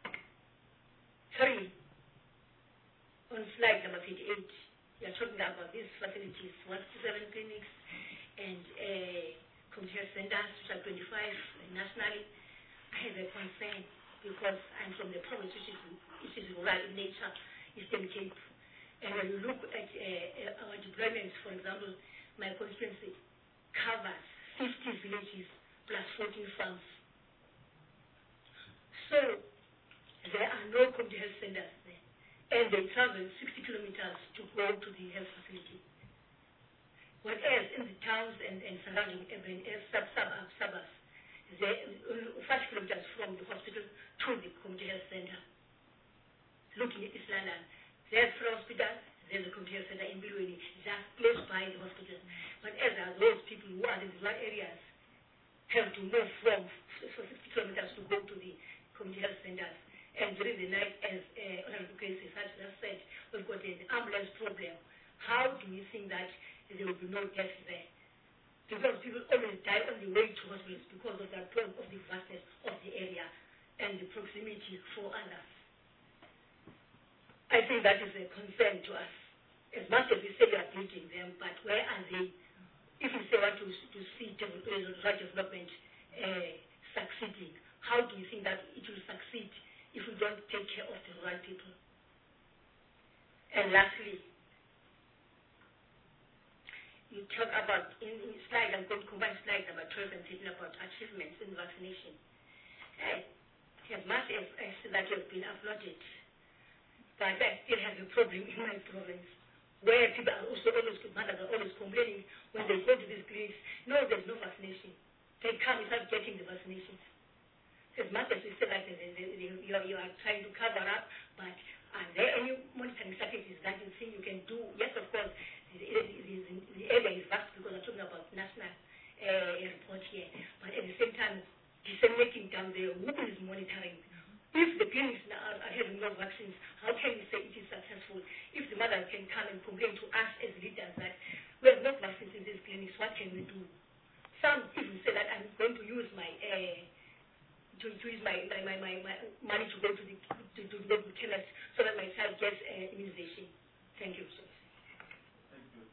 J: 3, on slide number 58, we are talking about these facilities, 167 clinics and community health centers, which are 25 nationally. I have a concern because I'm from the province which is rural in nature, Eastern Cape. And when you look at our deployments, for example, my constituency, covers 50 villages plus 14 farms. So there are no community health centers there, and they travel 60 kilometers to go to the health facility. Whereas in the towns and surrounding urban suburbs, they're 5 kilometers from the hospital to the community health center. Looking at East London, there's the hospital, there's the community health center in Bilweni, just close by the hospital. But as those people who are in the rural areas have to move from 60 kilometers to go to the community health centers. And during the night, as Honorable Casey has just said, we've got an ambulance problem. How do we think that there will be no deaths there? Because people always die on the way to hospitals because of the vastness of the area and the proximity for others. I think that is a concern to us. As much as we say we are building them, but where are they? If we say want to see rural development succeeding, how do you think that it will succeed if we don't take care of the rural people? And lastly, you talk about, in slide, I'm going to combine slides number 12 and 13 about achievements in vaccination. As much as I see that you've been uploaded, but I still have a problem in my province, where people are also mothers are always complaining when they go to these clinics, no, there's no vaccination. They come without getting the vaccinations. As much as we say that you are trying to cover up, but are there any monitoring strategies that you think you can do? Yes, of course, the area is vast because I'm talking about national report here, but at the same time, disseminating down there, who is monitoring? If the clinics now are having no vaccines, how can we say it is successful? If the mother can come and complain to us as leaders that we have no vaccines in these clinics, what can we do? Some even say that I'm going to use my money to go to the chemist so that my child gets immunization. Thank you.
E: Thank you.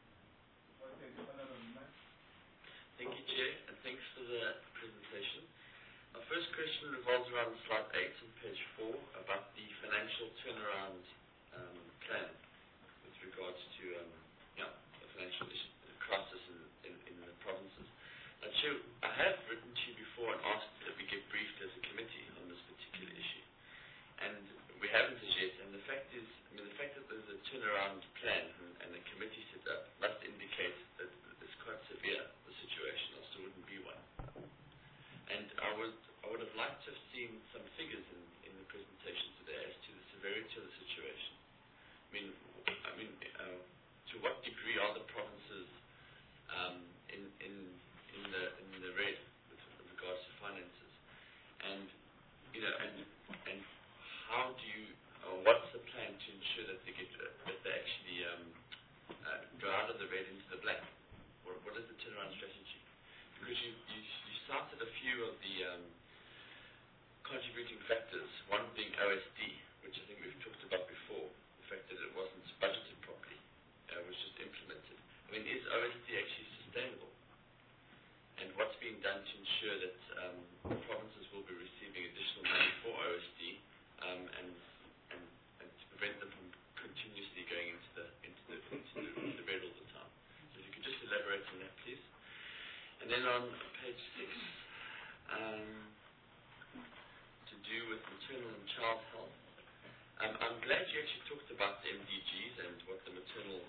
K: Thank you, Chair, and thanks for the presentation. Our first question revolves around slide 8 on page 4 about the financial turnaround plan with regards to the financial crisis in the provinces. Now, Chair, I have written to you before and asked that we get briefed as a committee on this particular issue, and we haven't as yet. And the fact is, the fact that there's a turnaround plan and a committee set up must indicate that it's quite severe, the situation, or there wouldn't be one. And I would have liked to have seen some figures in the presentation today as to the severity of the situation. To what degree are the provinces in the red with regards to finances, and how do you, what's the plan to ensure that they actually go out of the red into the black? What is the turnaround strategy? Because you cited a few of the contributing factors, one being OSD, which I think we've talked about before, the fact that it wasn't budgeted properly, was just implemented. Is OSD actually sustainable? And what's being done to ensure that provinces will be receiving additional money for OSD and to prevent them from continuously going into the red all the time? So if you could just elaborate on that, please. And then on page 6, to do with maternal and child health, I'm glad you actually talked about the MDGs and what the maternal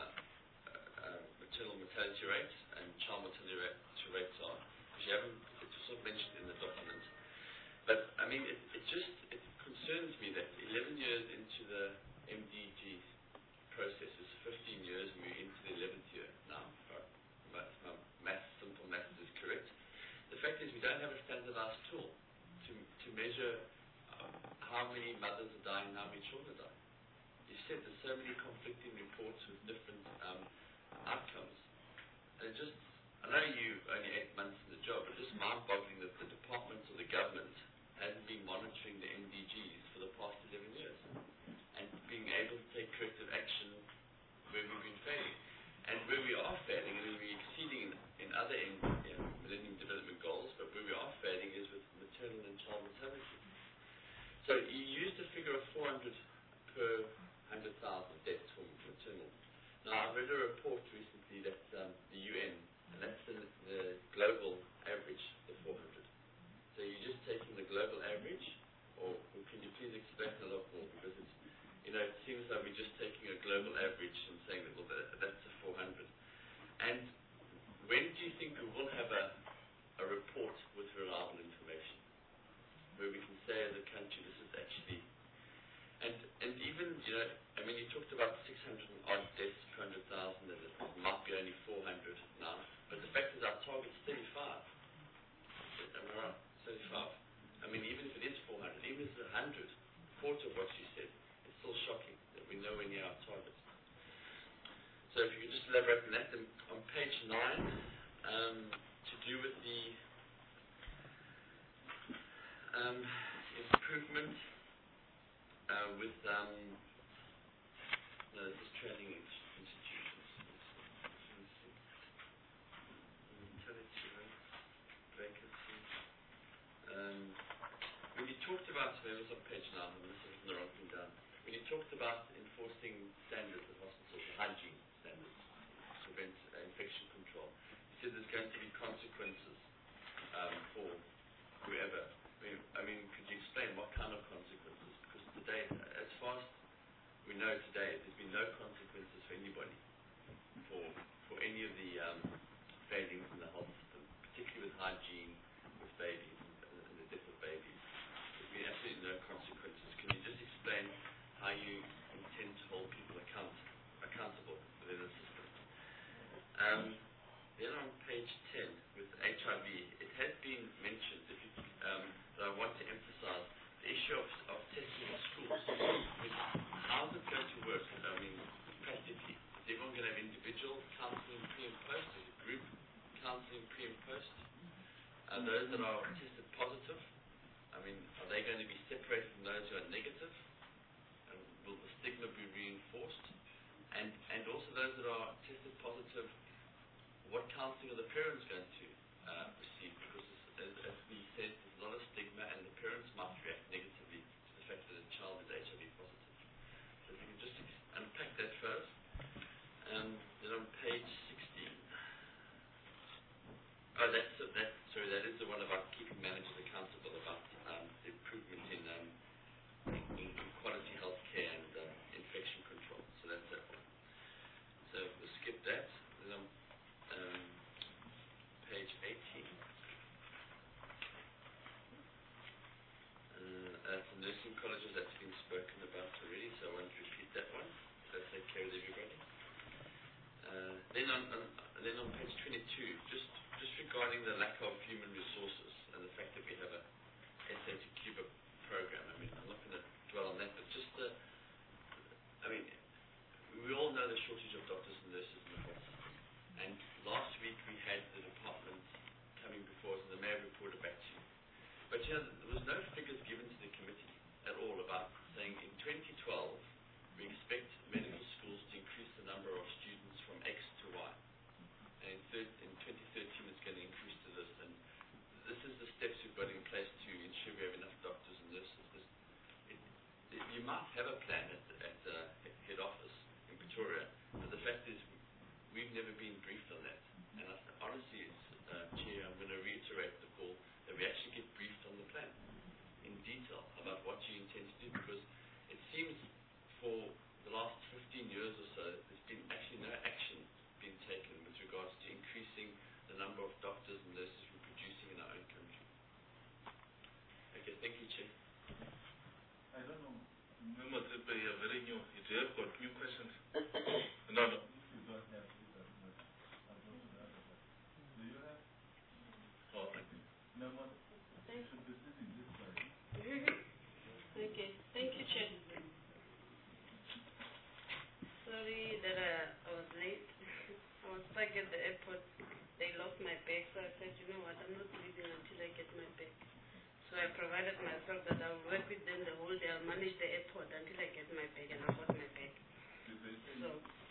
K: mortality rates and child mortality rates are, because you haven't, it's not mentioned in the document. But it concerns me that 11 years into the MDG process is 15 years, and we're into the 11th year now. My simple math is correct. The fact is we don't have a standardized tool to measure how many mothers are dying and how many children are dying. You said there's so many conflicting reports with different outcomes. And I know you only 8 months in the job, but it's just mind-boggling that the department or the government hasn't been monitoring the MDGs for the past 11 years and being able to take corrective action where we've been failing. And where we are failing, we're exceeding in other Millennium Development Goals, but where we are failing is with maternal and child mortality. So you used a figure of 400 per 100,000 deaths for maternal. Now, I've read a report recently that the UN and that's the global average, the 400. So you're just taking the global average, or can you please explain a lot more? Because it's, it seems like we're just taking a global average and saying that, well, that's a 400. And when do you think we will have a report with reliable information, where we can say as a country, this is actually, and even, you talked about 600 odd deaths per 100,000, and it might be only 400 now, but the fact is our target's 35. Am I right? 35. Even if it is 400, even if it's 100, quarter of what you said, it's still shocking that we're nowhere near our target. So if you could just elaborate on that, then on page 9, to do with the improvement with this is training institutions. Vacancy. When you talked about, it was on page 9, and this is the wrong thing down. When you talked about enforcing standards at hospitals, hygiene standards, to prevent infection control, you said there's going to be consequences for whoever. Could you explain what kind of consequences? Because today, as far as we know today, there's been no consequences for anybody for any of the failings in the health system, particularly with hygiene, with babies, and the death of babies. There's been absolutely no consequences. Can you just explain how you intend to hold people accountable within the system? Then on page 10, with HIV, it has been mentioned that I want to emphasize the issue of testing in schools. How is it going to work? Practically, is everyone going to have individual counselling pre and post? Is it group counselling pre and post? Those that are tested positive, are they going to be separated from those who are negative? And will the stigma be reinforced? And also those that are tested positive, what counselling are the parents going to receive? Because as we said, there's a lot of stigma, and the parents might react negatively to the fact that a child is HIV positive. So if you can just unpack that first. Then on page 16. Oh, that is the one about keeping managers accountable, about the improvement in quality health care and infection control. So that's that one. So we'll skip that. Then on page 18. That's the nursing colleges, that's been spoken about already, so I won't repeat that one. That's okay with everybody. Then on page 22, just regarding the lack of human resources and the fact that we have a SA to Cuba program. I'm not going to dwell on that, but just we all know the shortage of doctors and nurses in the health system. And last week we had the department coming before us, and the mayor reported back to you. But there was no figures given to the committee at all about saying in 2012 we expect medical schools to increase the number of students from X to Y. And in 2013 it's going to increase to this. And this is the steps we've got in place to ensure we have enough doctors and nurses. You might have a plan at head office in Pretoria, but the fact is we've never been briefed on that. And honestly, Chair, I'm going to reiterate the call that we actually get briefed on the plan in detail about what you intend to do, because it seems for the last 15 years or so there's been actually no action being taken with regards to increasing the number of doctors and nurses we're producing in our own country. Okay, thank you, Chair.
A: I don't know. Members, you are very new. You have got new questions. No.
E: You don't have to. Do you have?
A: Oh, okay.
E: Members, you should be sitting this way.
B: Okay, thank you, Chair. Sorry that I was late. I was stuck at the airport. They lost my bag, so I said, you know what, I'm not leaving until I get my bag. So I provided myself that I'll work with them the whole day. I'll manage the airport until I get my bag, and I got my bag. So,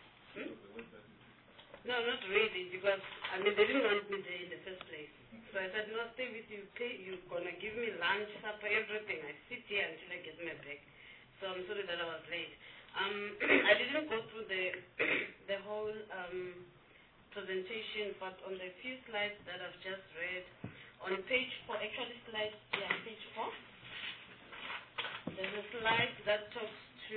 B: no, not really, because they didn't want me there in the first place. So I said, no, stay with you. You're gonna give me lunch, supper, everything. I sit here until I get my bag. So I'm sorry that I was late. I didn't go through the whole
L: presentation, but on the few slides that I've just read, on page 4, actually page 4, there's a slide that talks to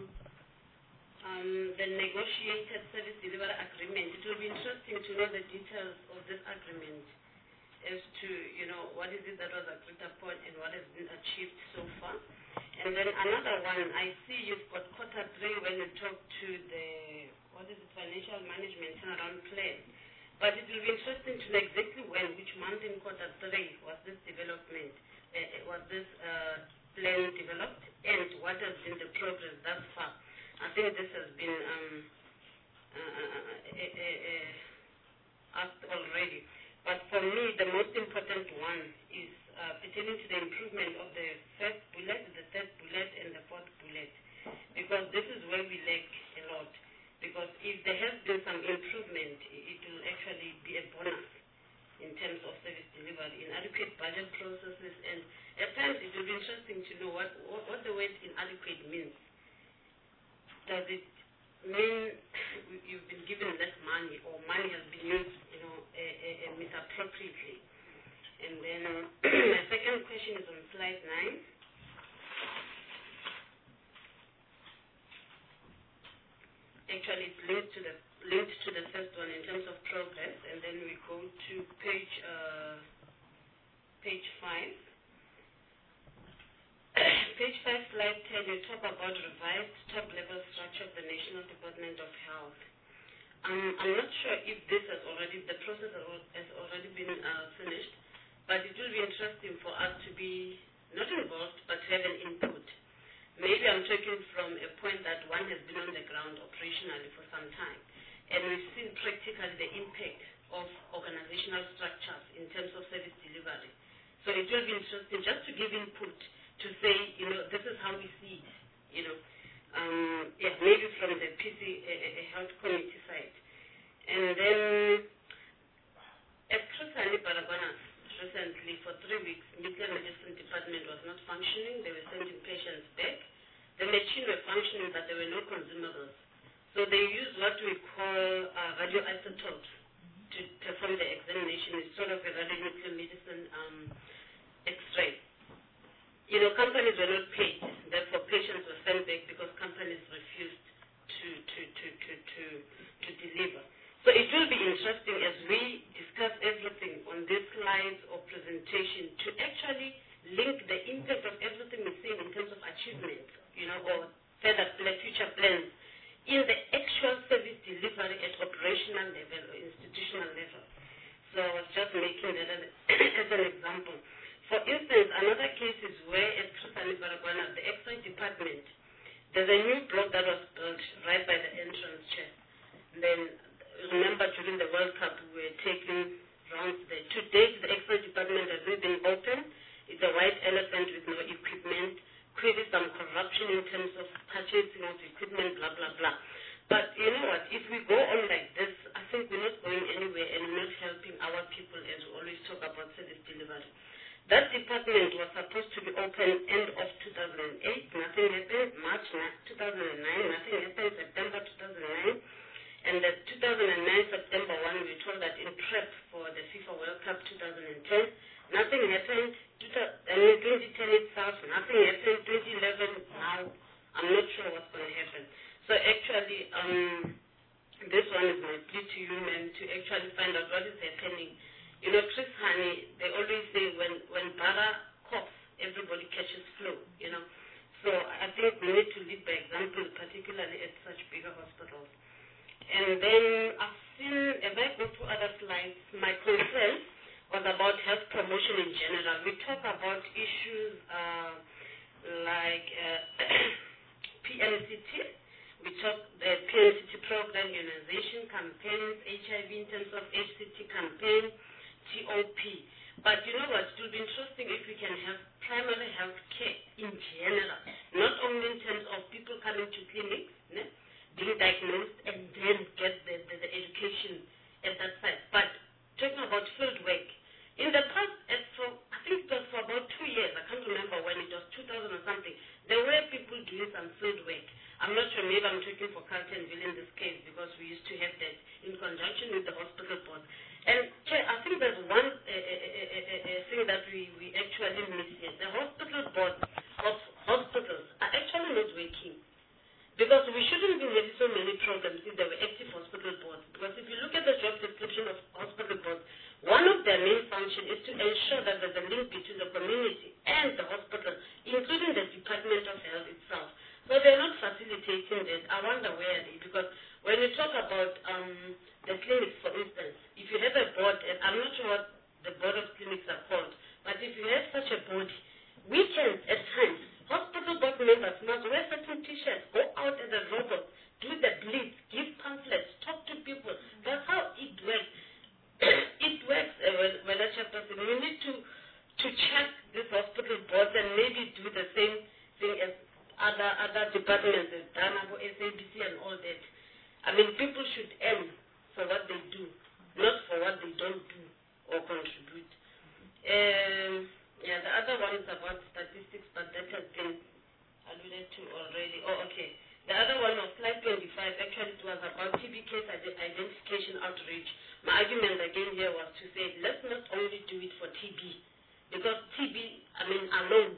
L: the negotiated service delivery agreement. It will be interesting to know the details of this agreement as to, what is it that was agreed upon and what has been achieved so far. And then another one, I see you've got quarter 3 when you talk to the, financial management turnaround plan. But it will be interesting to know exactly when, which month in quarter 3 was this development, was this plan developed, and what has been the progress thus far. I think this has been asked already. But for me, the most important one is pertaining to the improvement of the first bullet, the third bullet, and the fourth bullet, because this is where we lack a lot. Because if there has been some improvement, it will actually be a bonus in terms of service delivery, inadequate budget processes, and at times it will be interesting to know what the word inadequate means. Does it mean you've been given less money, or money has been used, misappropriately? And then my second question is on slide 9. Actually, it's linked to the first one in terms of progress, and then we go to page 5. Page 5, slide 10, you talk about revised top-level structure of the National Department of Health. I'm not sure if the process has already been finished, but it will be interesting for us to be not involved, but have an input. Maybe I'm talking from a point that one has been on the ground operationally for some time, and we've seen practically the impact of organizational structures in terms of service delivery. So it will be interesting just to give input to say, this is how we see it, maybe from the PC Health Committee side. And then, at Chris Hani Baragwana recently, for 3 weeks, nuclear medicine department was not functioning. They were sending patients back. The machine were functioning, but there were no consumables. So they used what we call radioisotopes to perform the examination. It's sort of a radionuclear medicine X-ray. Companies were not paid. Therefore, patients were sent back because companies refused to deliver. So it will be interesting as we discuss everything on this slides or presentation to actually link the impact of everything we're seeing in terms of achievement, or further future plans in the actual service delivery at operational level or institutional level. So I was just making that as an example. For instance, another case is where at Chris Hani Baragwana, the X-ray department, there's a new block that was built right by the entrance chair. Then, remember during the World Cup, we were taking rounds there. To date, the X-ray department hasn't been open. It's a white elephant with no equipment, clearly some corruption in terms of purchasing of equipment, blah, blah, blah. But you know what, if we go on like this, I think we're not going anywhere and we're not helping our people as we always talk about service delivery. That department was supposed to be open end of 2008, nothing happened. March 2009, nothing happened. September 2009. And the 2009 September 1, we were told that in prep for the FIFA World Cup 2010, nothing happened. 2010 itself, nothing happened. 2011, now, I'm not sure what's going to happen. So actually, this one is my plea to you, men, to actually find out what is happening. Chris Hani, they always say when Bara coughs, everybody catches flu, So I think we need to lead by example, particularly at such bigger hospitals. And then I've seen, as I go through other slides, my concern was about health promotion in general. We talk about issues like PMCT. We talk the PMCT program, immunization campaigns, HIV in terms of HCT campaign, TOP. But you know what, it will be interesting if we can have primary health care in general, not only in terms of people coming to clinics, being diagnosed, and then get the education at that side. But talking about field work, in the past, I think it was for about 2 years, I can't remember when, it was 2000 or something, there were people doing some field work. I'm not sure, maybe I'm talking for Carltonville in this case because we used to have that in conjunction with the hospital board. And Chair, I think there's one thing that we actually miss here. The hospital board of hospitals are actually not working. Because we shouldn't be having so many problems if there were active hospital boards. Because if you look at the job description of hospital boards, one of their main functions is to ensure that there's a link between the community and the hospital, including the Department of Health itself. So they're not facilitating that. I wonder where are they? Because when we talk about the clinics, for instance, if you have a board, and I'm not sure what the board of clinics are called, but if you have such a body, weekends at times, hospital board members must wear certain t-shirts, go out as a robot, do the blitz, give pamphlets, talk to people. That's how it works. It works, Chairperson. We need to check these hospital boards and maybe do the same thing as other departments have done, SABC and all that. I mean, people should aim for what they do, not for what they don't do or contribute. The other one is about statistics, but that has been alluded to already. Oh, okay. The other one was slide 25. Actually, it was about TB case identification outreach. My argument again here was to say, let's not only do it for TB, because TB, alone,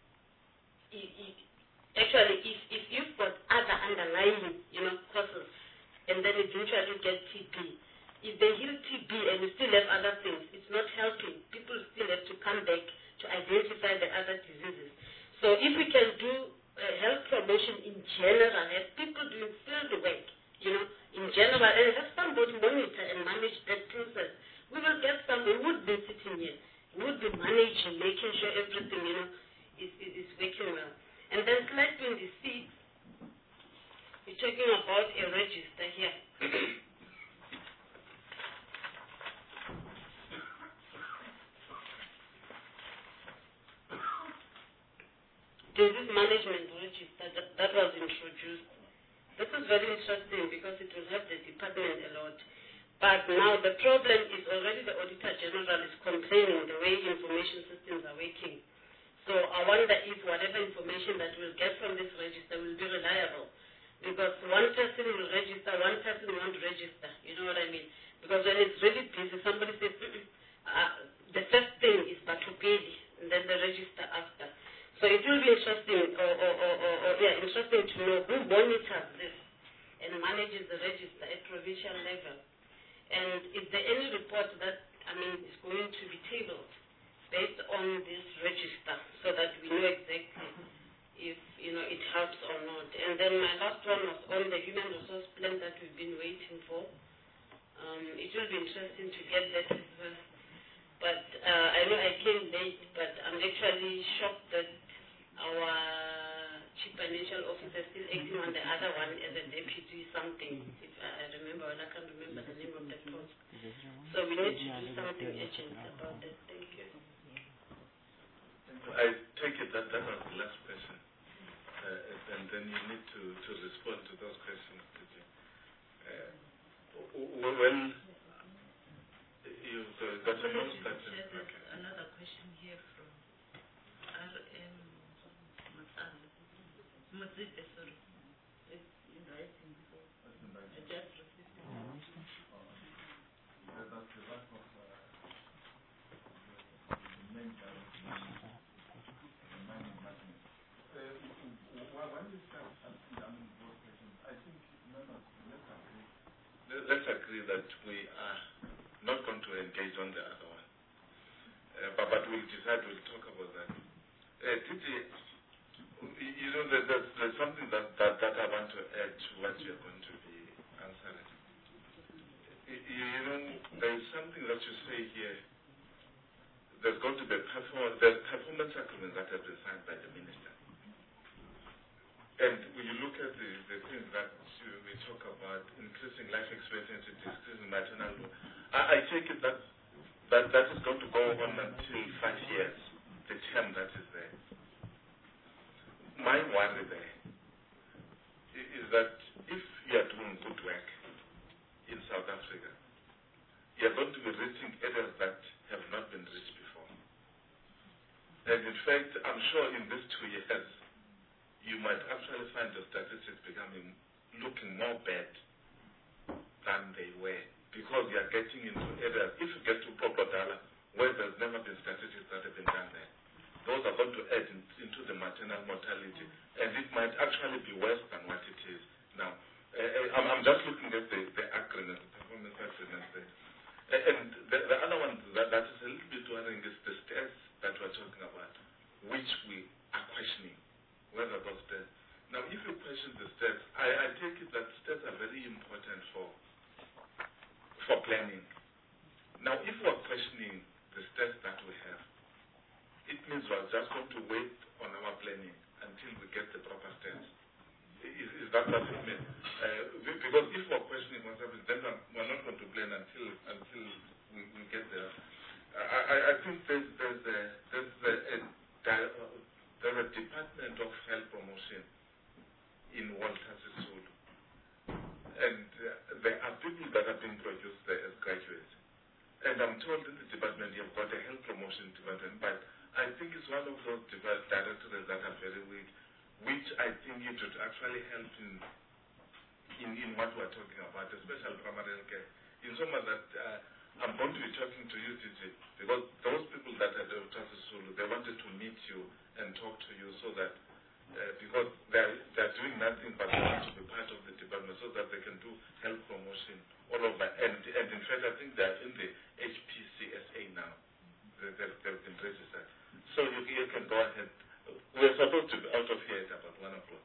L: actually, if you've got other underlying, causes, and then eventually get TB, if they heal TB and you still have other things, it's not helping. People still have to come back to identify the other diseases. So if we can do health promotion in general, have people doing field work, in general, and have somebody monitor and manage that process, we will get somebody who would be sitting here, who would be managing, making sure everything, is working well. And then slide 26, we're talking about a register here. Disease management register that was introduced. This is very interesting because it will help the department a lot. But now the problem is already the Auditor General is complaining the way information systems are working. So I wonder if whatever information that we'll get from this register will be reliable. Because one person will register, one person won't register. You know what I mean? Because when it's really busy, somebody says, the first thing is Batupedi, and then the register after. So it will be interesting, interesting to know who monitors this and manages the register at provincial level. And is there any report that, is going to be tabled based on this register so that we know exactly if, it helps or not. And then my last one was on the human resource plan that we've been waiting for. It will be interesting to get that as well. But I know I came late, but I'm actually shocked that our chief financial officer is still acting on the other one as a deputy something, if I remember, and I can't remember the name of that post. So we need to do something urgent about that. Thank you.
A: I take it that was the last question. And then you need to respond to those questions. Well, you've got a note that...
B: Okay. Another question here from R.M. Muzite, sorry. It's in writing before. I just received it.
E: That's the lack of the main direction. When you start answering those questions, I think members,
A: let's agree that we are not going to engage on the other one. But we'll decide, we'll talk about that. There's something that I want to add to what you're going to be answering. There's something that you say here. There's going to be there's performance agreements that have been signed by the minister. And when you look at the things that we talk about, increasing life expectancy, decreasing maternal law, I take it that is going to go on until 5 years, the term that is there. My worry there is that if you are doing good work in South Africa, you are going to be reaching areas that have not been reached before. And in fact, I'm sure in these 2 years, you might actually find the statistics looking more bad than they were, because you are getting into areas. If you get to Popodala, where there's never been statistics that have been done there, those are going to add into the maternal mortality, and it might actually be worse than what it is now. I'm just looking at the agreement, the performance agreement there. And the other one that is a little bit worrying is the stats that we're talking about, which we are questioning, whether those stats. Now, if you question the stats, I take it that stats are very important for planning. Now, if we're questioning the stats that we have, it means we're just going to wait on our planning until we get the proper stats. Is that what it means? Because if we're questioning what's happening, then we're not going to plan until we get there. I think there's a Department of Health Promotion in Walter Sisulu, and there are people that have been produced there as graduates. And I'm told in the department you've got a health promotion department, but I think it's one of those directorates that are very weak, which I think it would actually help in what we're talking about, especially primary health care. In so much that I'm going to be talking to you, Titi, because those people that are at Sisulu, they wanted to meet you and talk to you so that, because they're doing nothing but they want to be part of the department so that they can do health promotion all over. And in fact, I think they're in the HPCSA now. They've been registered. So you can go ahead. We're supposed to be out of here at about 1 o'clock.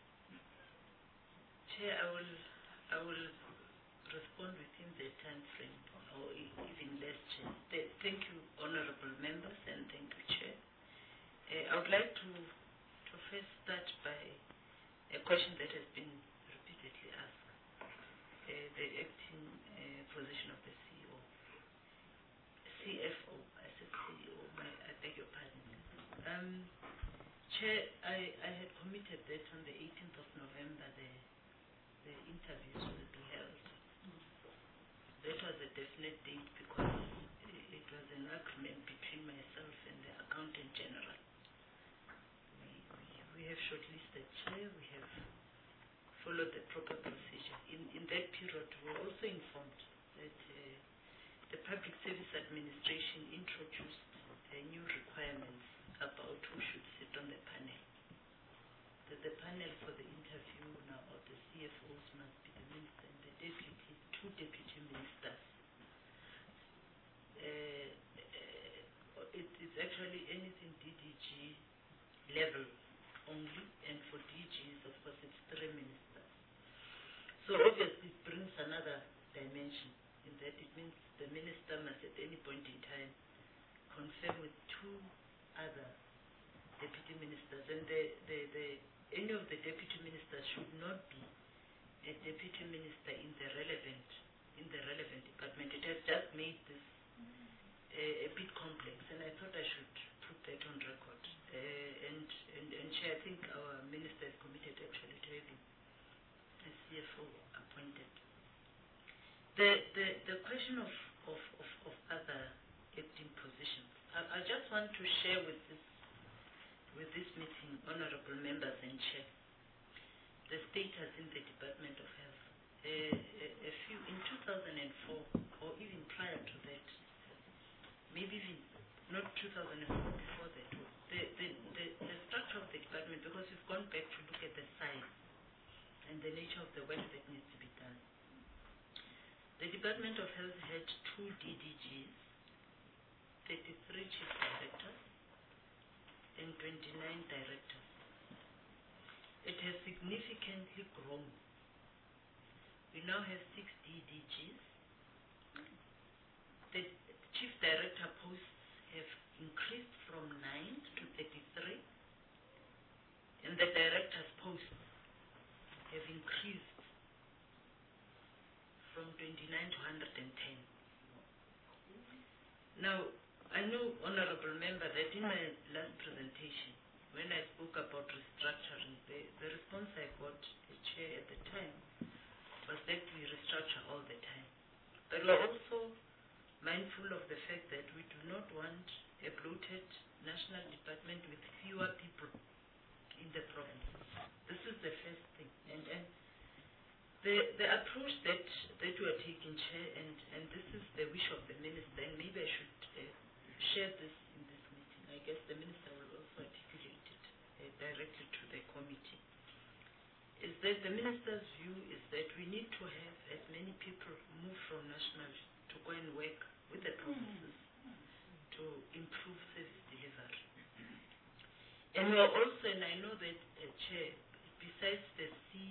B: Chair, I will respond within the time frame, or even less, Chair. Thank you, honourable members, and thank you, Chair. I would like to first start by a question that has been repeatedly asked. The acting position of the CEO. CFO, I said CEO, I beg your pardon. Chair, I had committed that on the 18th of November, the interviews will be held. That was a definite date because it was an agreement between myself and the Accountant General. We have shortlisted Chair, we have followed the proper procedure. In that period, we were also informed that the Public Service Administration introduced new requirements about who should sit on the panel. That the panel for the interview now of the CFOs must be the minister and the deputy, 2 deputy ministers. It's actually anything DDG level only, and for DGs, of course, it's 3 ministers. So obviously it brings another dimension in that it means the minister must at any point in time confirm with 2 other deputy ministers, and any of the deputy ministers should not be a deputy minister in the relevant department. It has just made this a bit complex, and I thought I should put that on record. And Chair, I think our minister is committed actually to having a CFO appointed. The question of other acting positions, I just want to share with this meeting, honourable members and Chair, the status in the Department of Health. A few in 2004, or even prior to that, maybe even not 2004, before that, the structure of the department, because we've gone back to look at the size and the nature of the work that needs to be done. The Department of Health had 2 DDGs, 33 chief directors, and 29 directors. It has significantly grown. We now have 6 DDGs. The chief director posts have increased from 9 to 33, and the director's posts have increased from 29 to 110. Now, I know, honourable member, that in my last presentation, when I spoke about restructuring, the response I got, the Chair at the time, was that we restructure all the time. But we're also mindful of the fact that we do not want a bloated national department with fewer people in the province. The approach that we are taking, Chair, and this is the wish of the Minister, and maybe I should share this in this meeting. I guess the Minister will also articulate it directly to the committee, is that the Minister's view is that we need to have as many people move from national to go and work with the provinces to improve service delivery. And we are also, and I know that, Chair, besides the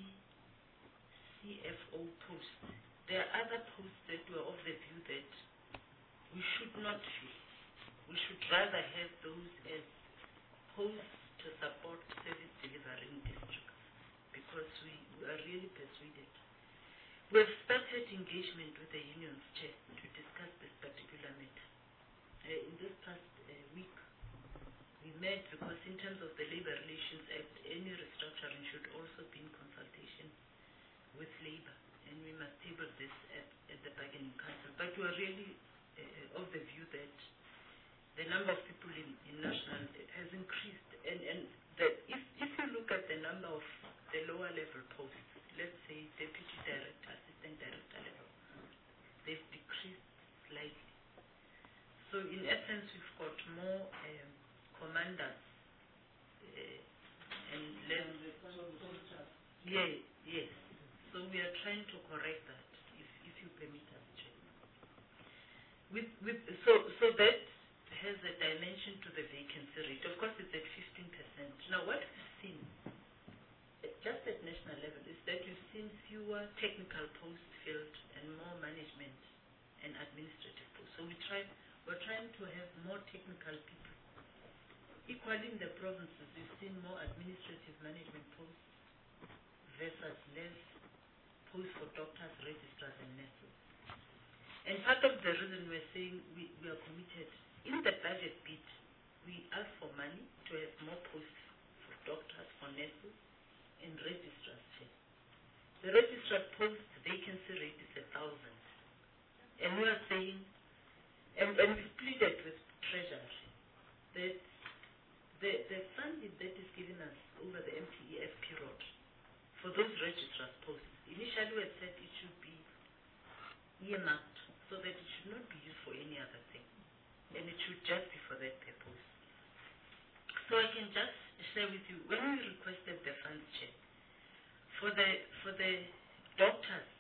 B: CFO post, there are other posts that were of the view that we should not fill. We should rather have those as posts to support service delivery in districts, because we are really persuaded. We have started engagement with the unions, Chair, to discuss this particular matter. In this past week, we met because in terms of the Labour Relations Act, any restructuring should also be in consultation with Labour, and we must table this at the bargaining council. But we are really of the view that the number of people in national has increased, and that if you look at the number of the lower level posts, let's say deputy director, assistant director level, they've decreased slightly. So in essence, we've got more commanders and less. Yes. So we are trying to correct that, if you permit us, Chair. So that has a dimension to the vacancy rate. Of course, it's at 15%. Now, what we've seen, just at national level, is that we've seen fewer technical posts filled and more management and administrative posts. So we're trying to have more technical people. Equally in the provinces, we've seen more administrative management posts versus less posts for doctors, registrars, and nurses. And part of the reason we're saying we are committed, in the budget bid, we ask for money to have more posts for doctors, for nurses, and registrars. The registrar post vacancy rate is 1,000. And we are saying, and we pleaded with Treasury that the funding that is given us over the MTEF period for those registrars posts, initially we had said it should be earmarked so that it should not be used for any other thing, and it should just be for that purpose. So I can just share with you, when we requested the funds, Chair, for the doctors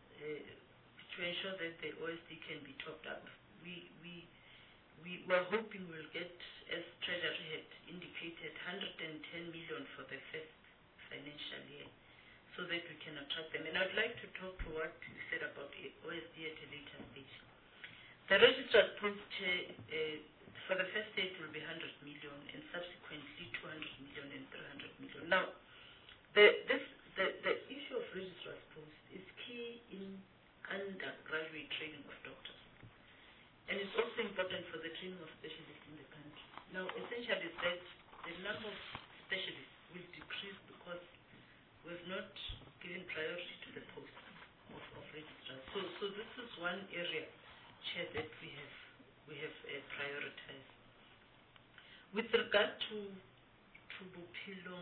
B: to ensure that the OSD can be topped up, we were hoping we'll get, as Treasury had indicated, 110 million for the first financial year, so that we can attract them. And I'd like to talk to what you said about OSD at a later stage. The registrar post, for the first year it will be 100 million, and subsequently 200 million and 300 million. Now, the issue of registrar's post is key in undergraduate training of doctors. And it's also important for the training of specialists in the country. Now, essentially that the number of specialists will decrease because we've not given priority to the post of registrars. So this is one area, Chair, that we have prioritized. With regard to Bophelo,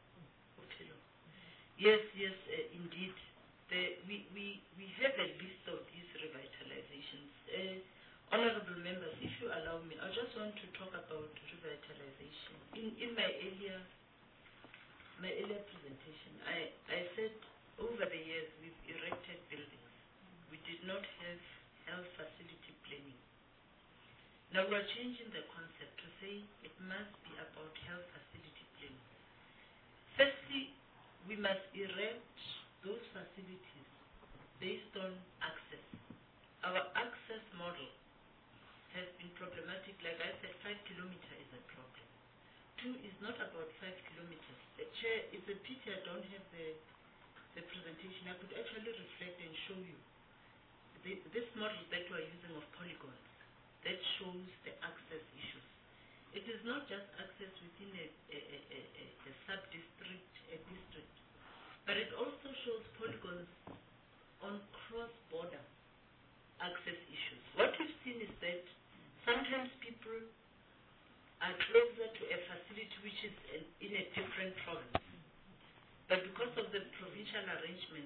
B: yes, indeed. We have a list of these revitalizations. Honorable members, if you allow me, I just want to talk about revitalization. In my earlier presentation, I said over the years we've erected buildings. We did not have health facility planning. Now we're changing the concept to say it must be about health facility planning. Firstly, we must erect those facilities based on access. Our access model has been problematic. Like I said, 5 kilometers is a problem. 2 is not about 5 kilometers. Chair, it's a pity I don't have the presentation. I could actually reflect and show you this model that we're using of polygons that shows the access issues. It is not just access within a sub-district, a district, but it also shows polygons on cross-border access issues. What we've seen is that sometimes people are closer to a facility which is in a different province, but because of the provincial arrangements,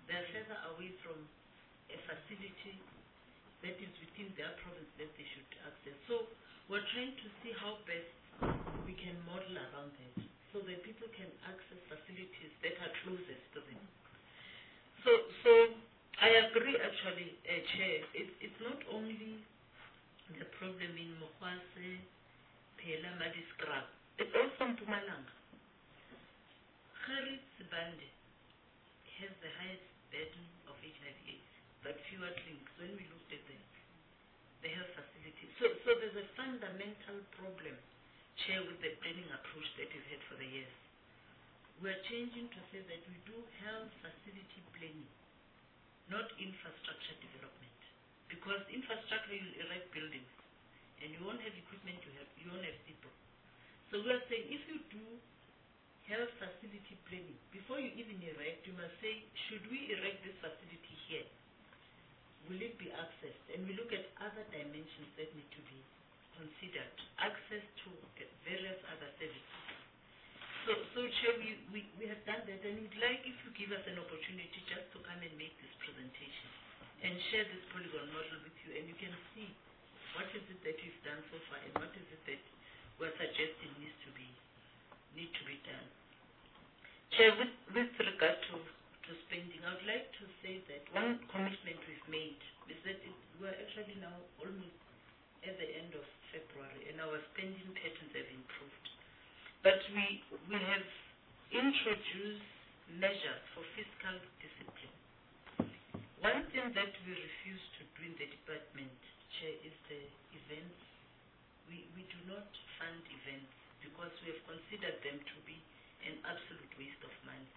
B: They are further away from a facility that is within their province that they should access. So we're trying to see how best we can model around that so that people can access facilities that are closest to them. So I agree actually, Chair, it's not only the problem in Mokwase, Phela, Madiskrab, it's also in Mpumalanga. Gerrit Sibande has the highest burden of HIV/AIDS, but fewer clinics. When we looked at the health facilities, so there's a fundamental problem, Chair, with the planning approach that we've had for the years. We're changing to say that we do health facility planning, not infrastructure development. Because infrastructure, you erect buildings, and you won't have equipment, you won't have people. So we're saying if you do health facility planning, before you even erect, you must say, should we erect this facility here? Will it be accessed? And we look at other dimensions that need to be considered. Access to various other services. So Chair, we have done that, and we'd like if you give us an opportunity just to come and make this presentation and share this polygon model with you, and you can see what is it that we've done so far and what is it that we're suggesting needs to be done. Chair, with regard to spending, I would like to say that one commitment we've made is that we're actually now almost at the end of February, and our spending patterns have improved. But we have introduced measures for fiscal discipline. One thing that we refuse to do in the department, Chair, is the events. We do not fund events because we have considered them to be an absolute waste of money.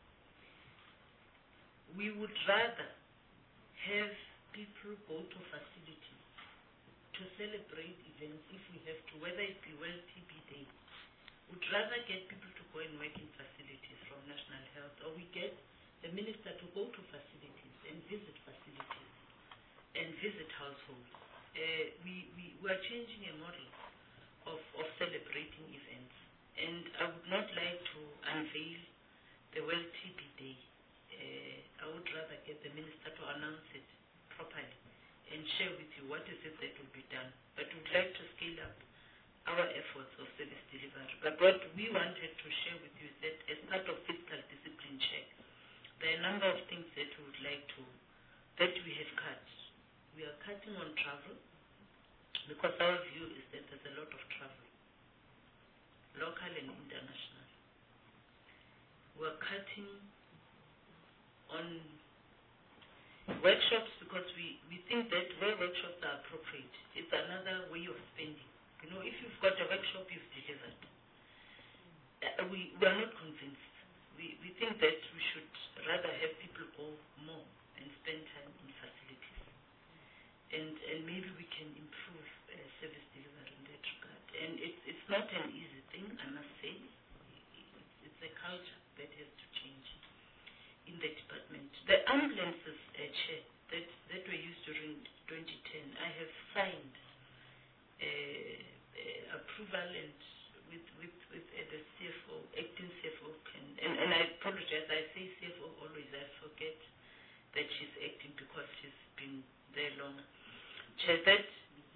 B: We would rather have people go to facilities to celebrate events if we have to, whether it be World TB Day. We'd rather get people to go and work in facilities from National Health, or we get the minister to go to facilities and visit households. We are changing a model of celebrating events, and I would not like to unveil the World TB Day. I would rather get the minister to announce it properly and share with you what is it that will be done. But we'd like to scale up our efforts of service delivery. But what we wanted to share with you is that as part of fiscal discipline check, there are a number of things that we would like that we have cut. We are cutting on travel because our view is that there's a lot of travel, local and international. We're cutting on workshops because we think that where workshops are appropriate, it's another way of spending. You know, if you've got a workshop, you've delivered. We are not convinced. We think that we should rather have people go more and spend time in facilities. And maybe we can improve service delivery in that regard. And it's not an easy thing, I must say. It's a culture that has to change in the department. The ambulances, Chair, that were used during 2010, I have signed approval and with the CFO, acting CFO and I apologize, I say CFO always, I forget that she's acting because she's been there long. Chair, that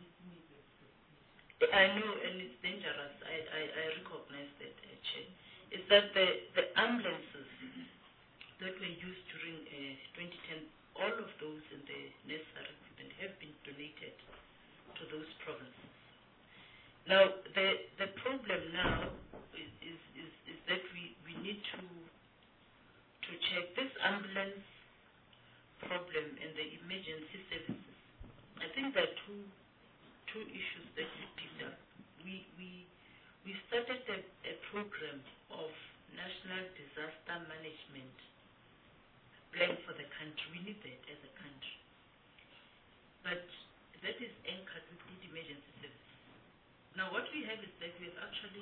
B: I know, and it's dangerous, I recognize that, Chair, is that the ambulances that were used during 2010, all of those in the necessary equipment have been donated to those provinces. Now, the problem now is that we need to check this ambulance problem and the emergency services. I think there are two issues that we picked up. We started a program of national disaster management plan for the country. We need that as a country. But that is anchored with the emergency services. Now, what we have is that we have actually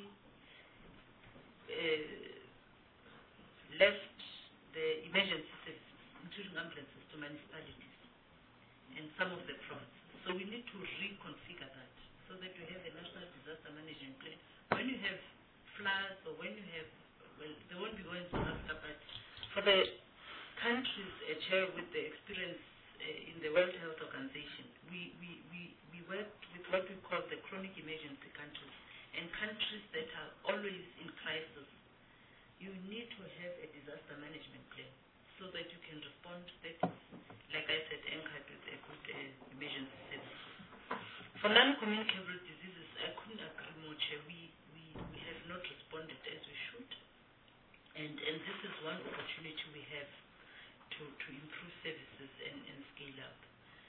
B: left the emergency services, including ambulances, to municipalities and some of the provinces. So we need to reconfigure that so that we have a national disaster management plan. When you have floods or when you have, well, they won't be going to Africa, but for the countries, Chair, with the experience in the World Health Organization, we worked with what we call the chronic emergency countries, and countries that are always in crisis. You need to have a disaster management plan so that you can respond that is, like I said, anchored with a good emergency service. For non-communicable diseases, I couldn't agree more, Chair. We have not responded as we should, and this is one opportunity we have to improve services and scale up.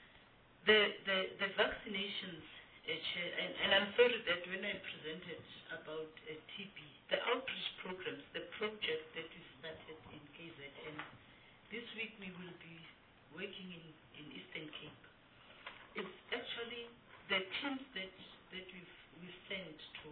B: The vaccinations, Chair, and I'm sorry that when I presented about TB, the outreach programs, the project that we started in KZN, this week we will be working in Eastern Cape. It's actually the teams that we've sent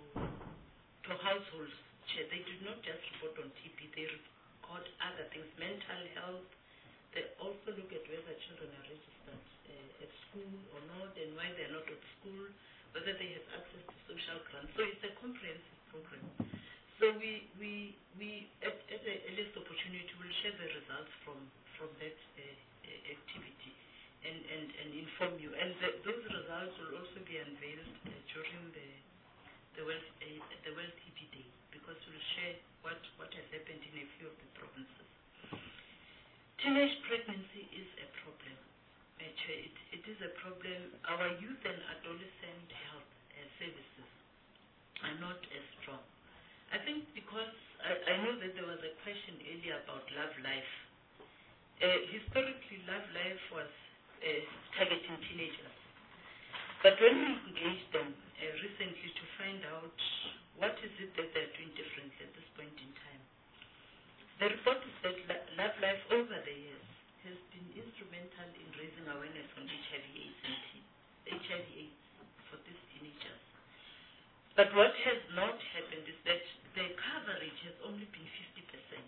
B: to households, Chair. They did not just report on TB, they record other things, mental health. They also look at whether children are registered at school or not, and why they're not at school, whether they have access to social grants. So it's a comprehensive program. So we at the earliest opportunity will share the results from that activity and inform you. And those results will also be unveiled during the World TB Day, because we'll share what has happened in a few of the provinces. Teenage pregnancy is a problem. It is a problem. Our youth and adolescent health services are not as strong. I think because I know that there was a question earlier about Love Life. Historically, Love Life was targeting teenagers. But when we engaged them recently to find out what is it that they're doing differently at this point in time, the report is that Love Life over the years has been instrumental in raising awareness on HIV/AIDS for these teenagers. But what has not happened is that the coverage has only been 50%.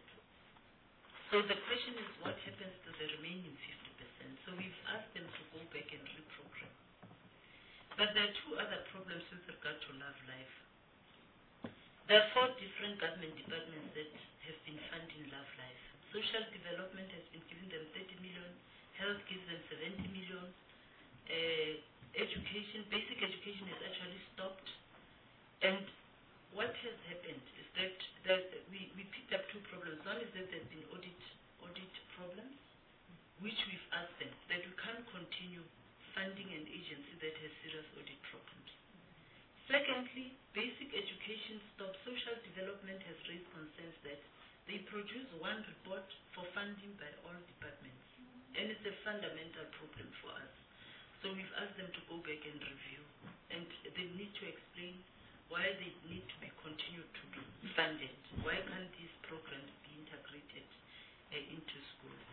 B: So the question is, what happens to the remaining 50%? So we've asked them to go back and reprogram. But there are two other problems with regard to Love Life. There are 4 different government departments that have been funding Love Life. Social development has been giving them 30 million, health gives them 70 million, education, basic education has actually stopped. And what has happened is that we picked up 2 problems. One is that there's been audit problems, which we've asked them that we can't continue funding an agency that has serious audit problems. Secondly, basic education stopped. Social development has raised concerns that they produce one report for funding by all departments, and it's a fundamental problem for us. So we've asked them to go back and review, and they need to explain why they need to be continued to be funded. Why can't these programs be integrated into schools?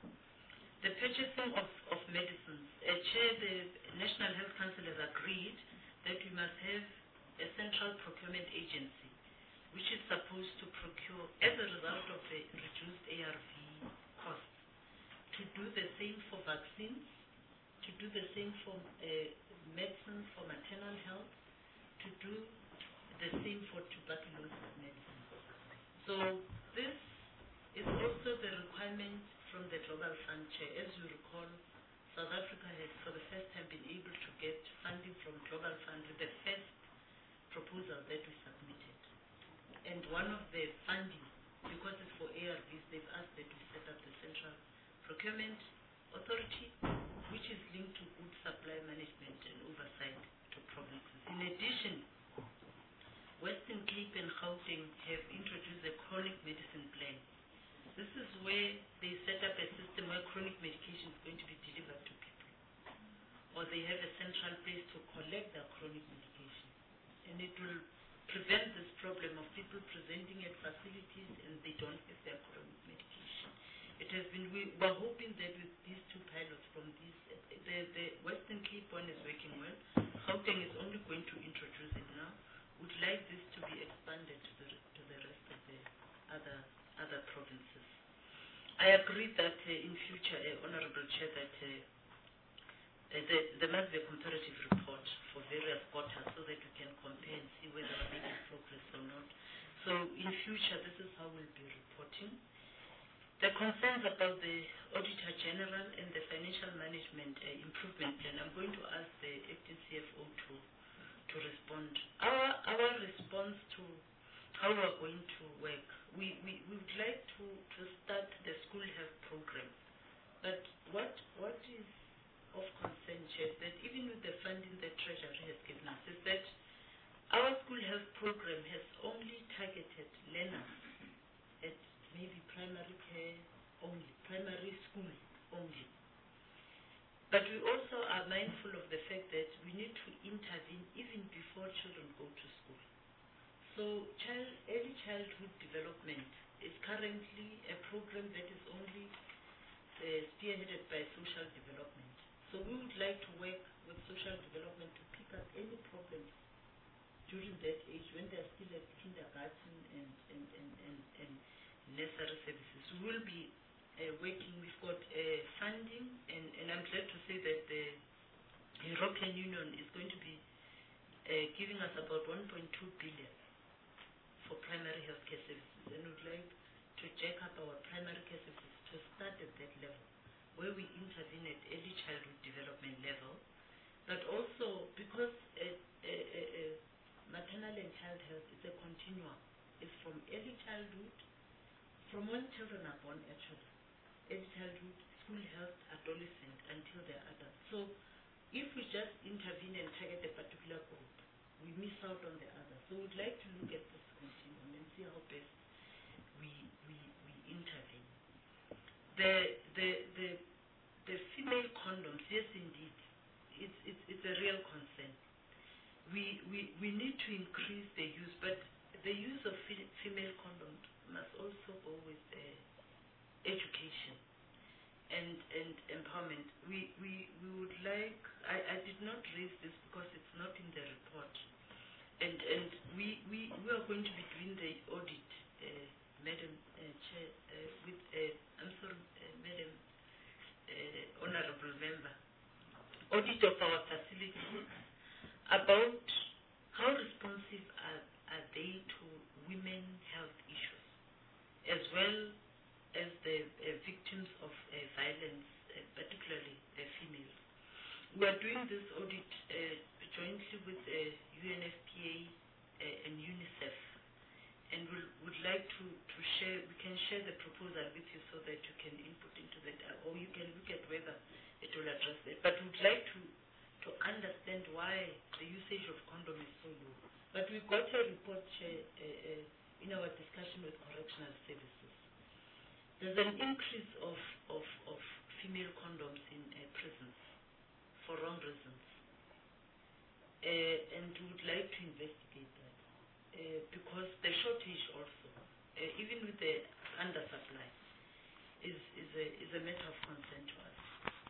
B: The purchasing of medicines. Chair, the National Health Council has agreed that we must have a central procurement agency which is supposed to procure, as a result of the reduced ARV costs, to do the same for vaccines, to do the same for medicine for maternal health, to do the same for tuberculosis medicine. So this is also the requirement from the Global Fund, Chair. As you recall, South Africa has for the first time been able to get funding from Global Fund with the first proposal that we submitted. And one of the funding, because it's for ARVs, they've asked that we set up the Central Procurement Authority, which is linked to good supply management and oversight to provinces. In addition, Western Cape and Gauteng have introduced a chronic medicine plan. This is where they set up a system where chronic medication is going to be delivered to people, or they have a central place to collect their chronic medication. And it will prevent this problem of people presenting at facilities and they don't have their chronic medication. It has been, we're hoping that with these 2 pilots from these, the Western Cape one is working well. Gauteng is only going to introduce it now. Would like this to be expanded to the rest of the other provinces. I agree that in future, Honorable Chair, that there must be a comparative report for various quarters so that we can compare and see whether we're making progress or not. So in future, this is how we'll be reporting. The concerns about the Auditor General and the Financial Management Improvement Plan, I'm going to ask the acting CFO to respond. Our response to how we are going to work, we would like to start the school health program. But what is of concern, Chair, that even with the funding that Treasury has given us, is that our school health program has only targeted learners at maybe primary care only, primary school only. But we also are mindful of the fact that we need to intervene even before children go to school. So early childhood development is currently a program that is only spearheaded by social development. So we would like to work with social development to pick up any problems during that age when they are still at kindergarten and nursery services. We will be working, we've got funding, and I'm glad to say that the European Union is going to be giving us about 1.2 billion for primary healthcare services, and we'd like to jack up our primary care services to start at that level, where we intervene at early childhood development level, but also because maternal and child health is a continuum. It's from early childhood, from when children are born actually, early childhood, school health, adolescent, until they're adults. So if we just intervene and target a particular group, we miss out on the others. So we'd like to look at this continuum and see how best we intervene. The female condoms, yes indeed, it's a real concern. We need to increase the use, but the use of female condoms must also go with education and empowerment. We would like, I did not raise this because it's not in the report, and we are going to be doing the audit, Madam Chair, with I'm sorry, Madam Honorable Member, audit of our facilities about how responsive are they to women health issues, as well as the victims of violence, particularly females. We are doing this audit jointly with UNFPA and UNICEF, and we would like to share, we can share the proposal with you so that you can input into that, or you can look at whether it will address that. But we would like to understand why the usage of condom is so low. But we got a report, Chair, in our discussion with correctional services. There's an increase of female condoms in prisons for wrong reasons. And we would like to investigate that because the shortage also, even with the undersupply, is a matter of concern to us.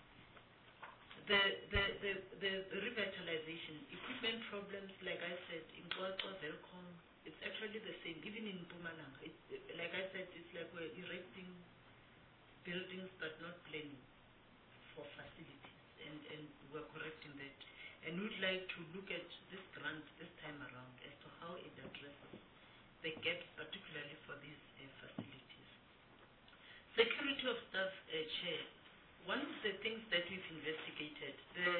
B: The revitalization, equipment problems, like I said, in Kwakwa, Velcom, it's actually the same, even in Mpumalanga. Like I said, it's like we're erecting buildings but not planning for facilities, and we're correcting that. And we'd like to look at this grant this time around as to how it addresses the gaps, particularly for these facilities. Security of staff, Chair, one of the things that we've investigated,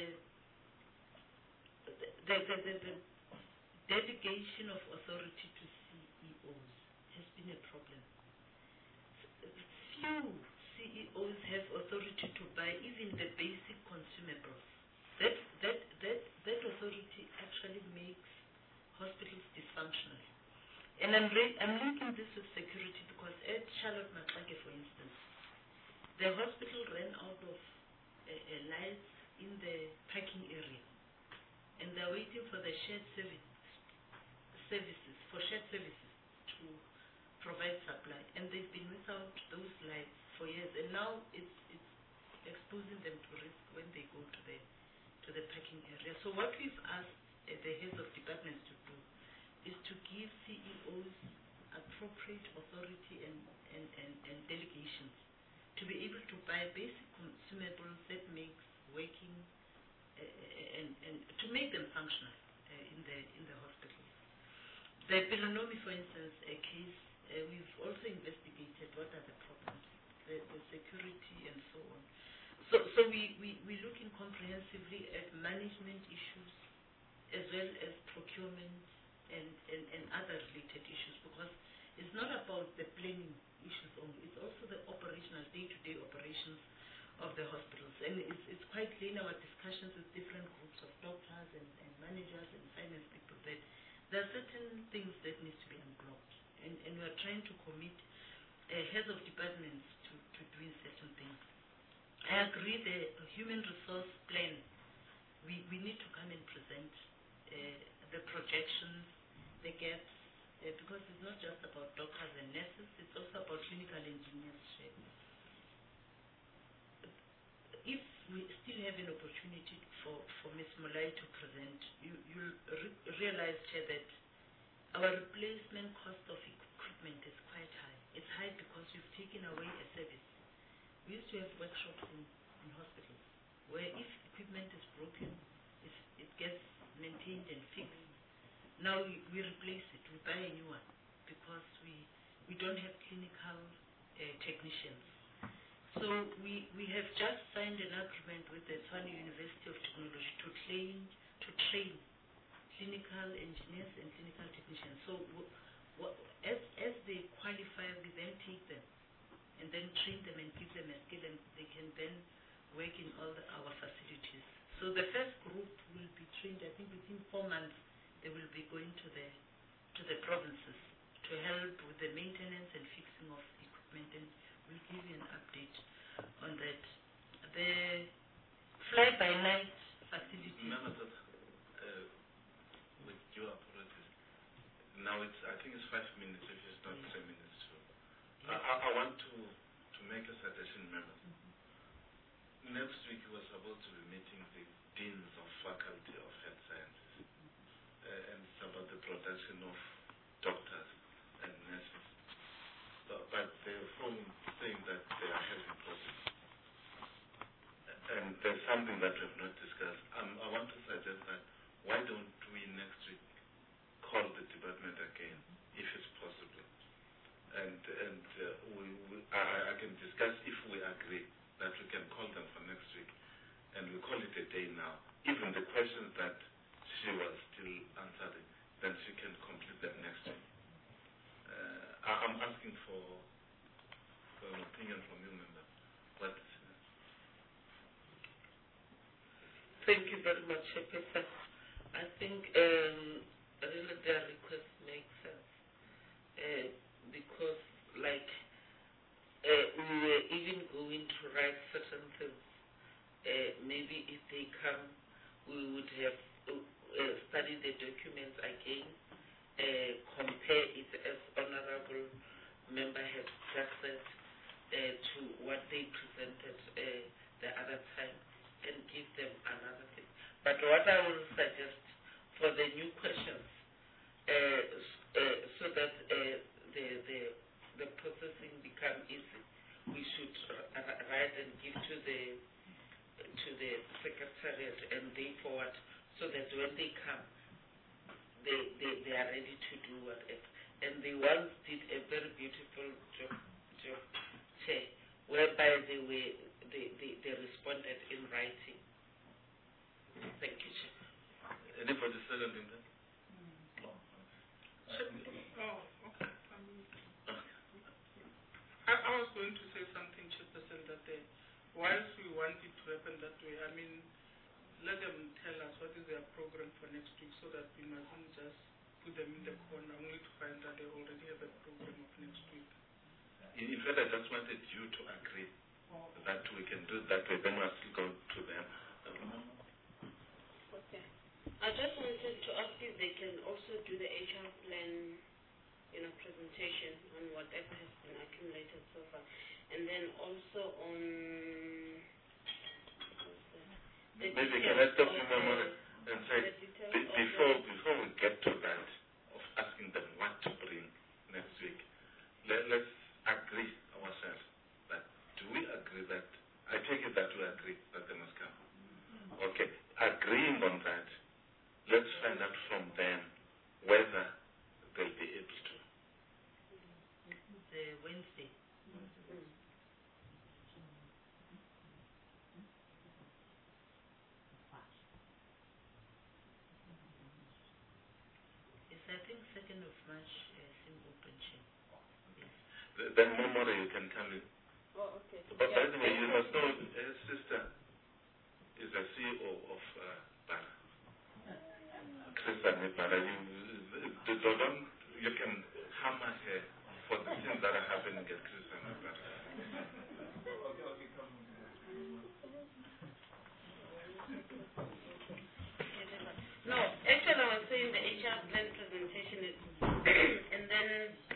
B: the delegation of authority to CEOs has been a problem. Few CEOs have authority to buy even the basic consumables. That authority actually makes hospitals dysfunctional. And I'm linking this with security because at Charlotte Maxake, for instance, the hospital ran out of lights in the parking area, and they're waiting for the shared services to provide supply, and they've been without those lights for years, and now it's exposing them to risk when they go to the parking area. So what we've asked the heads of departments to do is to give CEOs appropriate authority and delegations to be able to buy basic consumables that makes working and to make them functional in the hospitals. The Pelonomi, for instance, case, we've also investigated what are the problems. security, and so on. So we're looking comprehensively at management issues as well as procurement and other related issues, because it's not about the planning issues only, it's also the operational, day-to-day operations of the hospitals. And it's quite clear in our discussions with different groups of doctors and managers and finance people that there are certain things that need to be unblocked. And we are trying to commit heads of departments to doing certain things. I agree the human resource plan, we need to come and present the projections, the gaps, because it's not just about doctors and nurses, it's also about clinical engineers. If we still have an opportunity for Ms. Molai to present, you'll realize, Chair, that our replacement cost of equipment is quite high. It's high because we've taken away a service. We used to have workshops in hospitals where if equipment is broken, it gets maintained and fixed. Now we replace it, we buy a new one because we don't have clinical technicians. So we have just signed an agreement with the Tshwane University of Technology to train clinical engineers and clinical technicians. So as they qualify, we then take them and then train them and give them a skill, and they can then work in all our facilities. So the first group will be trained, I think within 4 months, they will be going to the provinces to help with the maintenance and fixing of equipment, and we'll give you an update on that. The fly-by-night facility.
A: Remember that with your apologies, now I think it's 5 minutes if it's not 3 minutes. So I want to make a suggestion, members. Next week we are supposed to be meeting the deans of faculty of health sciences, and it's about the production of doctors and nurses. But they're saying that they are having problems. And there's something that we have not discussed. I want to suggest that why don't we next week call the department again, if it's possible. And I can discuss if we agree that we can call them for next week. And we call it a day now. Even the questions that she was still answering, then she can complete them next week. I'm asking for an opinion from you, member.
D: Thank you very much, Professor. I think really their request makes sense because, like, we were even going to write certain things. Maybe if they come, we would have studied the documents again, compare it, as Honorable Member has just said, to what they presented the other time, and give them another thing. But what I will suggest for the new questions, so that the processing become easy, we should write and give to the secretariat and they forward, so that when they come, they are ready to do whatever. And they once did a very beautiful job, Chair, whereby they responded in writing. Thank you, Chair.
A: Anybody seconding that?
F: Okay. I was going to say something, Chairperson, that whilst we want it to happen that way, I mean, let them tell us what is their program for next week, so that we mustn't just put them in the corner only to find that they already have a program of next week.
A: In fact, I just wanted you to agree that we can do it that way, then we'll still go to them.
L: Okay. I just wanted to ask if they can also do the HR plan, presentation on whatever has been accumulated so far. And then also on
A: maybe can I stop you, Mama, and say, before we get to that, of asking them what to bring next week, let's agree ourselves that, do we agree that, I take it that we agree that they must come. Okay, agreeing on that, let's find out from them whether they'll be able to.
B: The Wednesday. I think 2nd of March, sim open chair. Yes.
A: Then Momore, you can come in.
L: Oh, okay.
A: But by the way, you must know his sister is the CEO of Bara. Krista Nebara. You can hammer her for the things that are happening at Krista Nebara.
L: No, actually I was saying the HR plan presentation is and then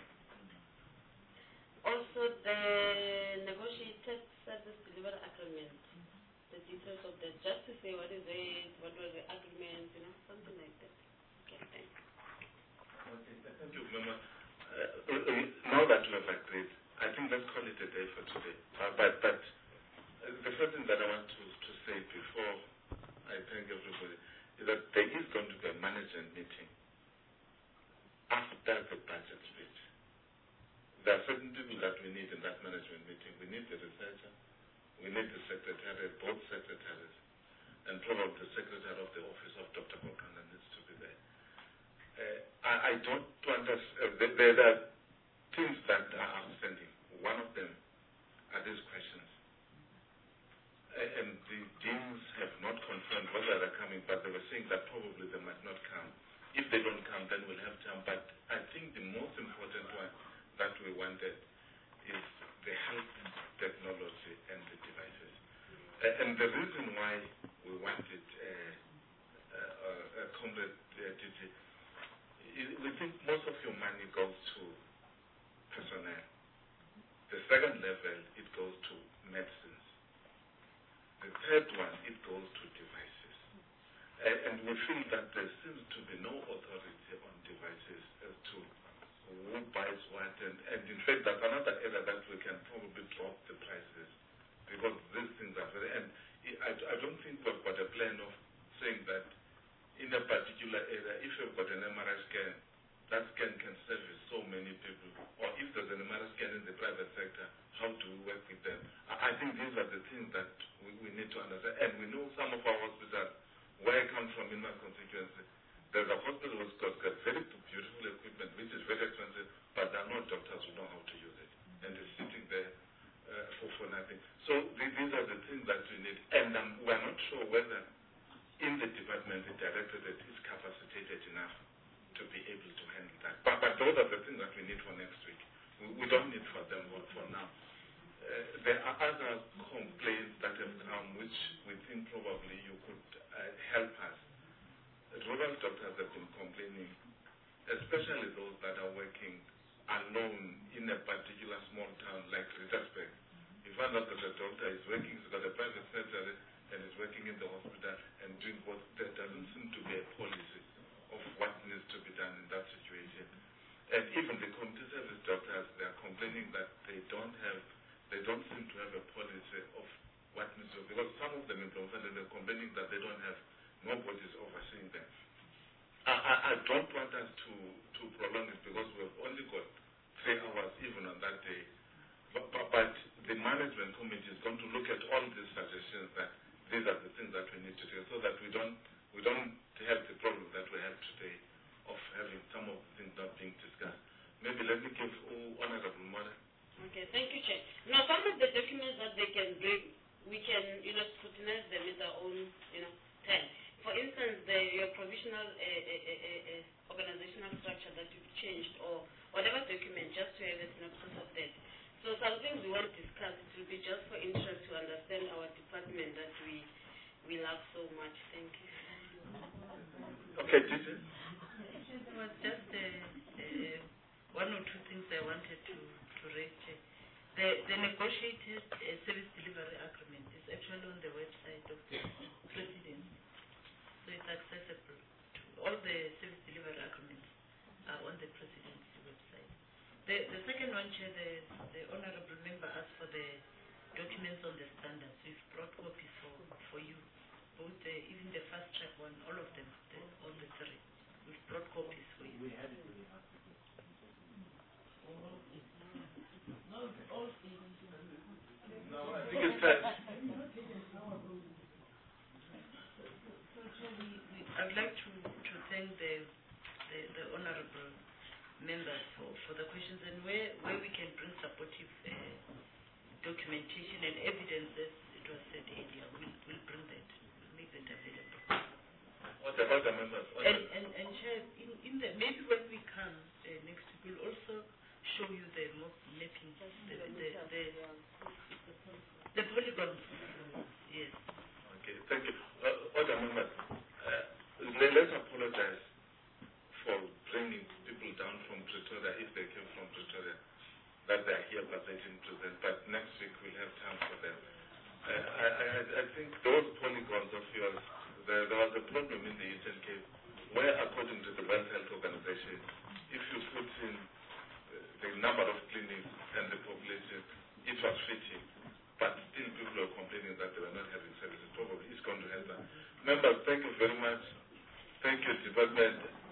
L: also the negotiated service delivery agreement, the details of that, just to say what is it, what were the agreements, something like that. Okay, thanks.
A: Okay, thank you, Mama. Now that we have agreed, I think let's call it a day for today. But the first thing that I want to say before I thank everybody is that there is going to be a management meeting after the budget speech. There are certain people that we need in that management meeting. We need the researcher, we need the secretary, both secretaries, and probably the secretary of the office of Dr. Bokana needs to be there. I don't understand. There are things that are outstanding. One of them are these questions. And the deans have not confirmed whether they're coming, but they were saying that probably they might not come. If they don't come, then we'll have time. But I think the most important one that we wanted is the health technology and the devices. And the reason why we wanted Comrade DT, we think most of your money goes to personnel. The second level, it goes to medicines. The third one, it goes to devices. And we feel that there seems to be no authority on devices as to who buys what. And in fact, that's another area that we can probably drop the prices because these things are very... And I don't think we've got a plan of saying that in a particular area, if you've got an MRI scan, that scan can service so many people. Or if there's an MRI scan in the private sector, how do we work with them? I think these are the things that we need to understand. And we know some of our hospitals, where I come from in my constituency, there's a hospital that's got very beautiful equipment, which is very expensive, but there are no doctors who know how to use it. And it's sitting there for nothing. So these are the things that we need. And we're not sure whether in the department, the directorate is capacitated enough to be able to handle that. But those are the things that we need for next week. We don't need for them for now. There are other complaints that have come which we think probably you could help us. Rural doctors have been complaining, especially those that are working alone in a particular small town like Richardsburg. You find out that the doctor is working, he's got a private surgery and is working in the hospital and doing what there doesn't seem to be a policy of what needs to be done in that situation. And even the community service doctors, they are complaining that they don't seem to have a policy of what needs to be, because some of them in Bloemfontein, they're complaining that they don't have nobody's overseeing them. I don't want us to prolong it because we've only got 3 hours even on that day. But the management committee is going to look at all these suggestions that these are the things that we need to do so that we don't have the problem that we have today of having some of the things not being discussed. Maybe let me give Honorable Mother.
L: Okay, thank you, Chair. Now, some of the documents that they can bring, we can, scrutinize them in our own, time. For instance, your provisional organizational structure that you've changed, or whatever document, just to have a synopsis of that. So some things we want to discuss, it will be just for interest to understand our department that we love so much. Thank you.
A: Okay, Titi.
B: There was just one or two things I wanted to raise. The negotiated service delivery agreement is actually on the website of the President. So it's accessible to all the service delivery agreements are on the President's website. The second one, Chair, the Honorable Member asked for the documents on the standards. We've brought copies for you, both even the fast track one, all of them, all the 3. We've brought copies for you.
E: We had it really hard.
A: No, I think it's time.
B: I'd like to thank the Honorable members for the questions, and where we can bring supportive documentation and evidence, as it was said earlier, we'll bring that, we'll make that available.
A: Other members.
B: And Chair, in the, maybe when we come next week, we'll also show you the mapping, the polygons. Yes.
A: Okay, thank you. Other members, let's apologize for bringing people down from Pretoria if they came from Pretoria, that they are here but they didn't present. But next week we'll have time for them. I think those polygons of yours, there was a problem in the Eastern Cape where, according to the World Health Organization, if you put in the number of clinics and the population, it was fitting. But still people are complaining that they were not having services. Probably it's going to help them. Members, thank you very much. Thank you, Department.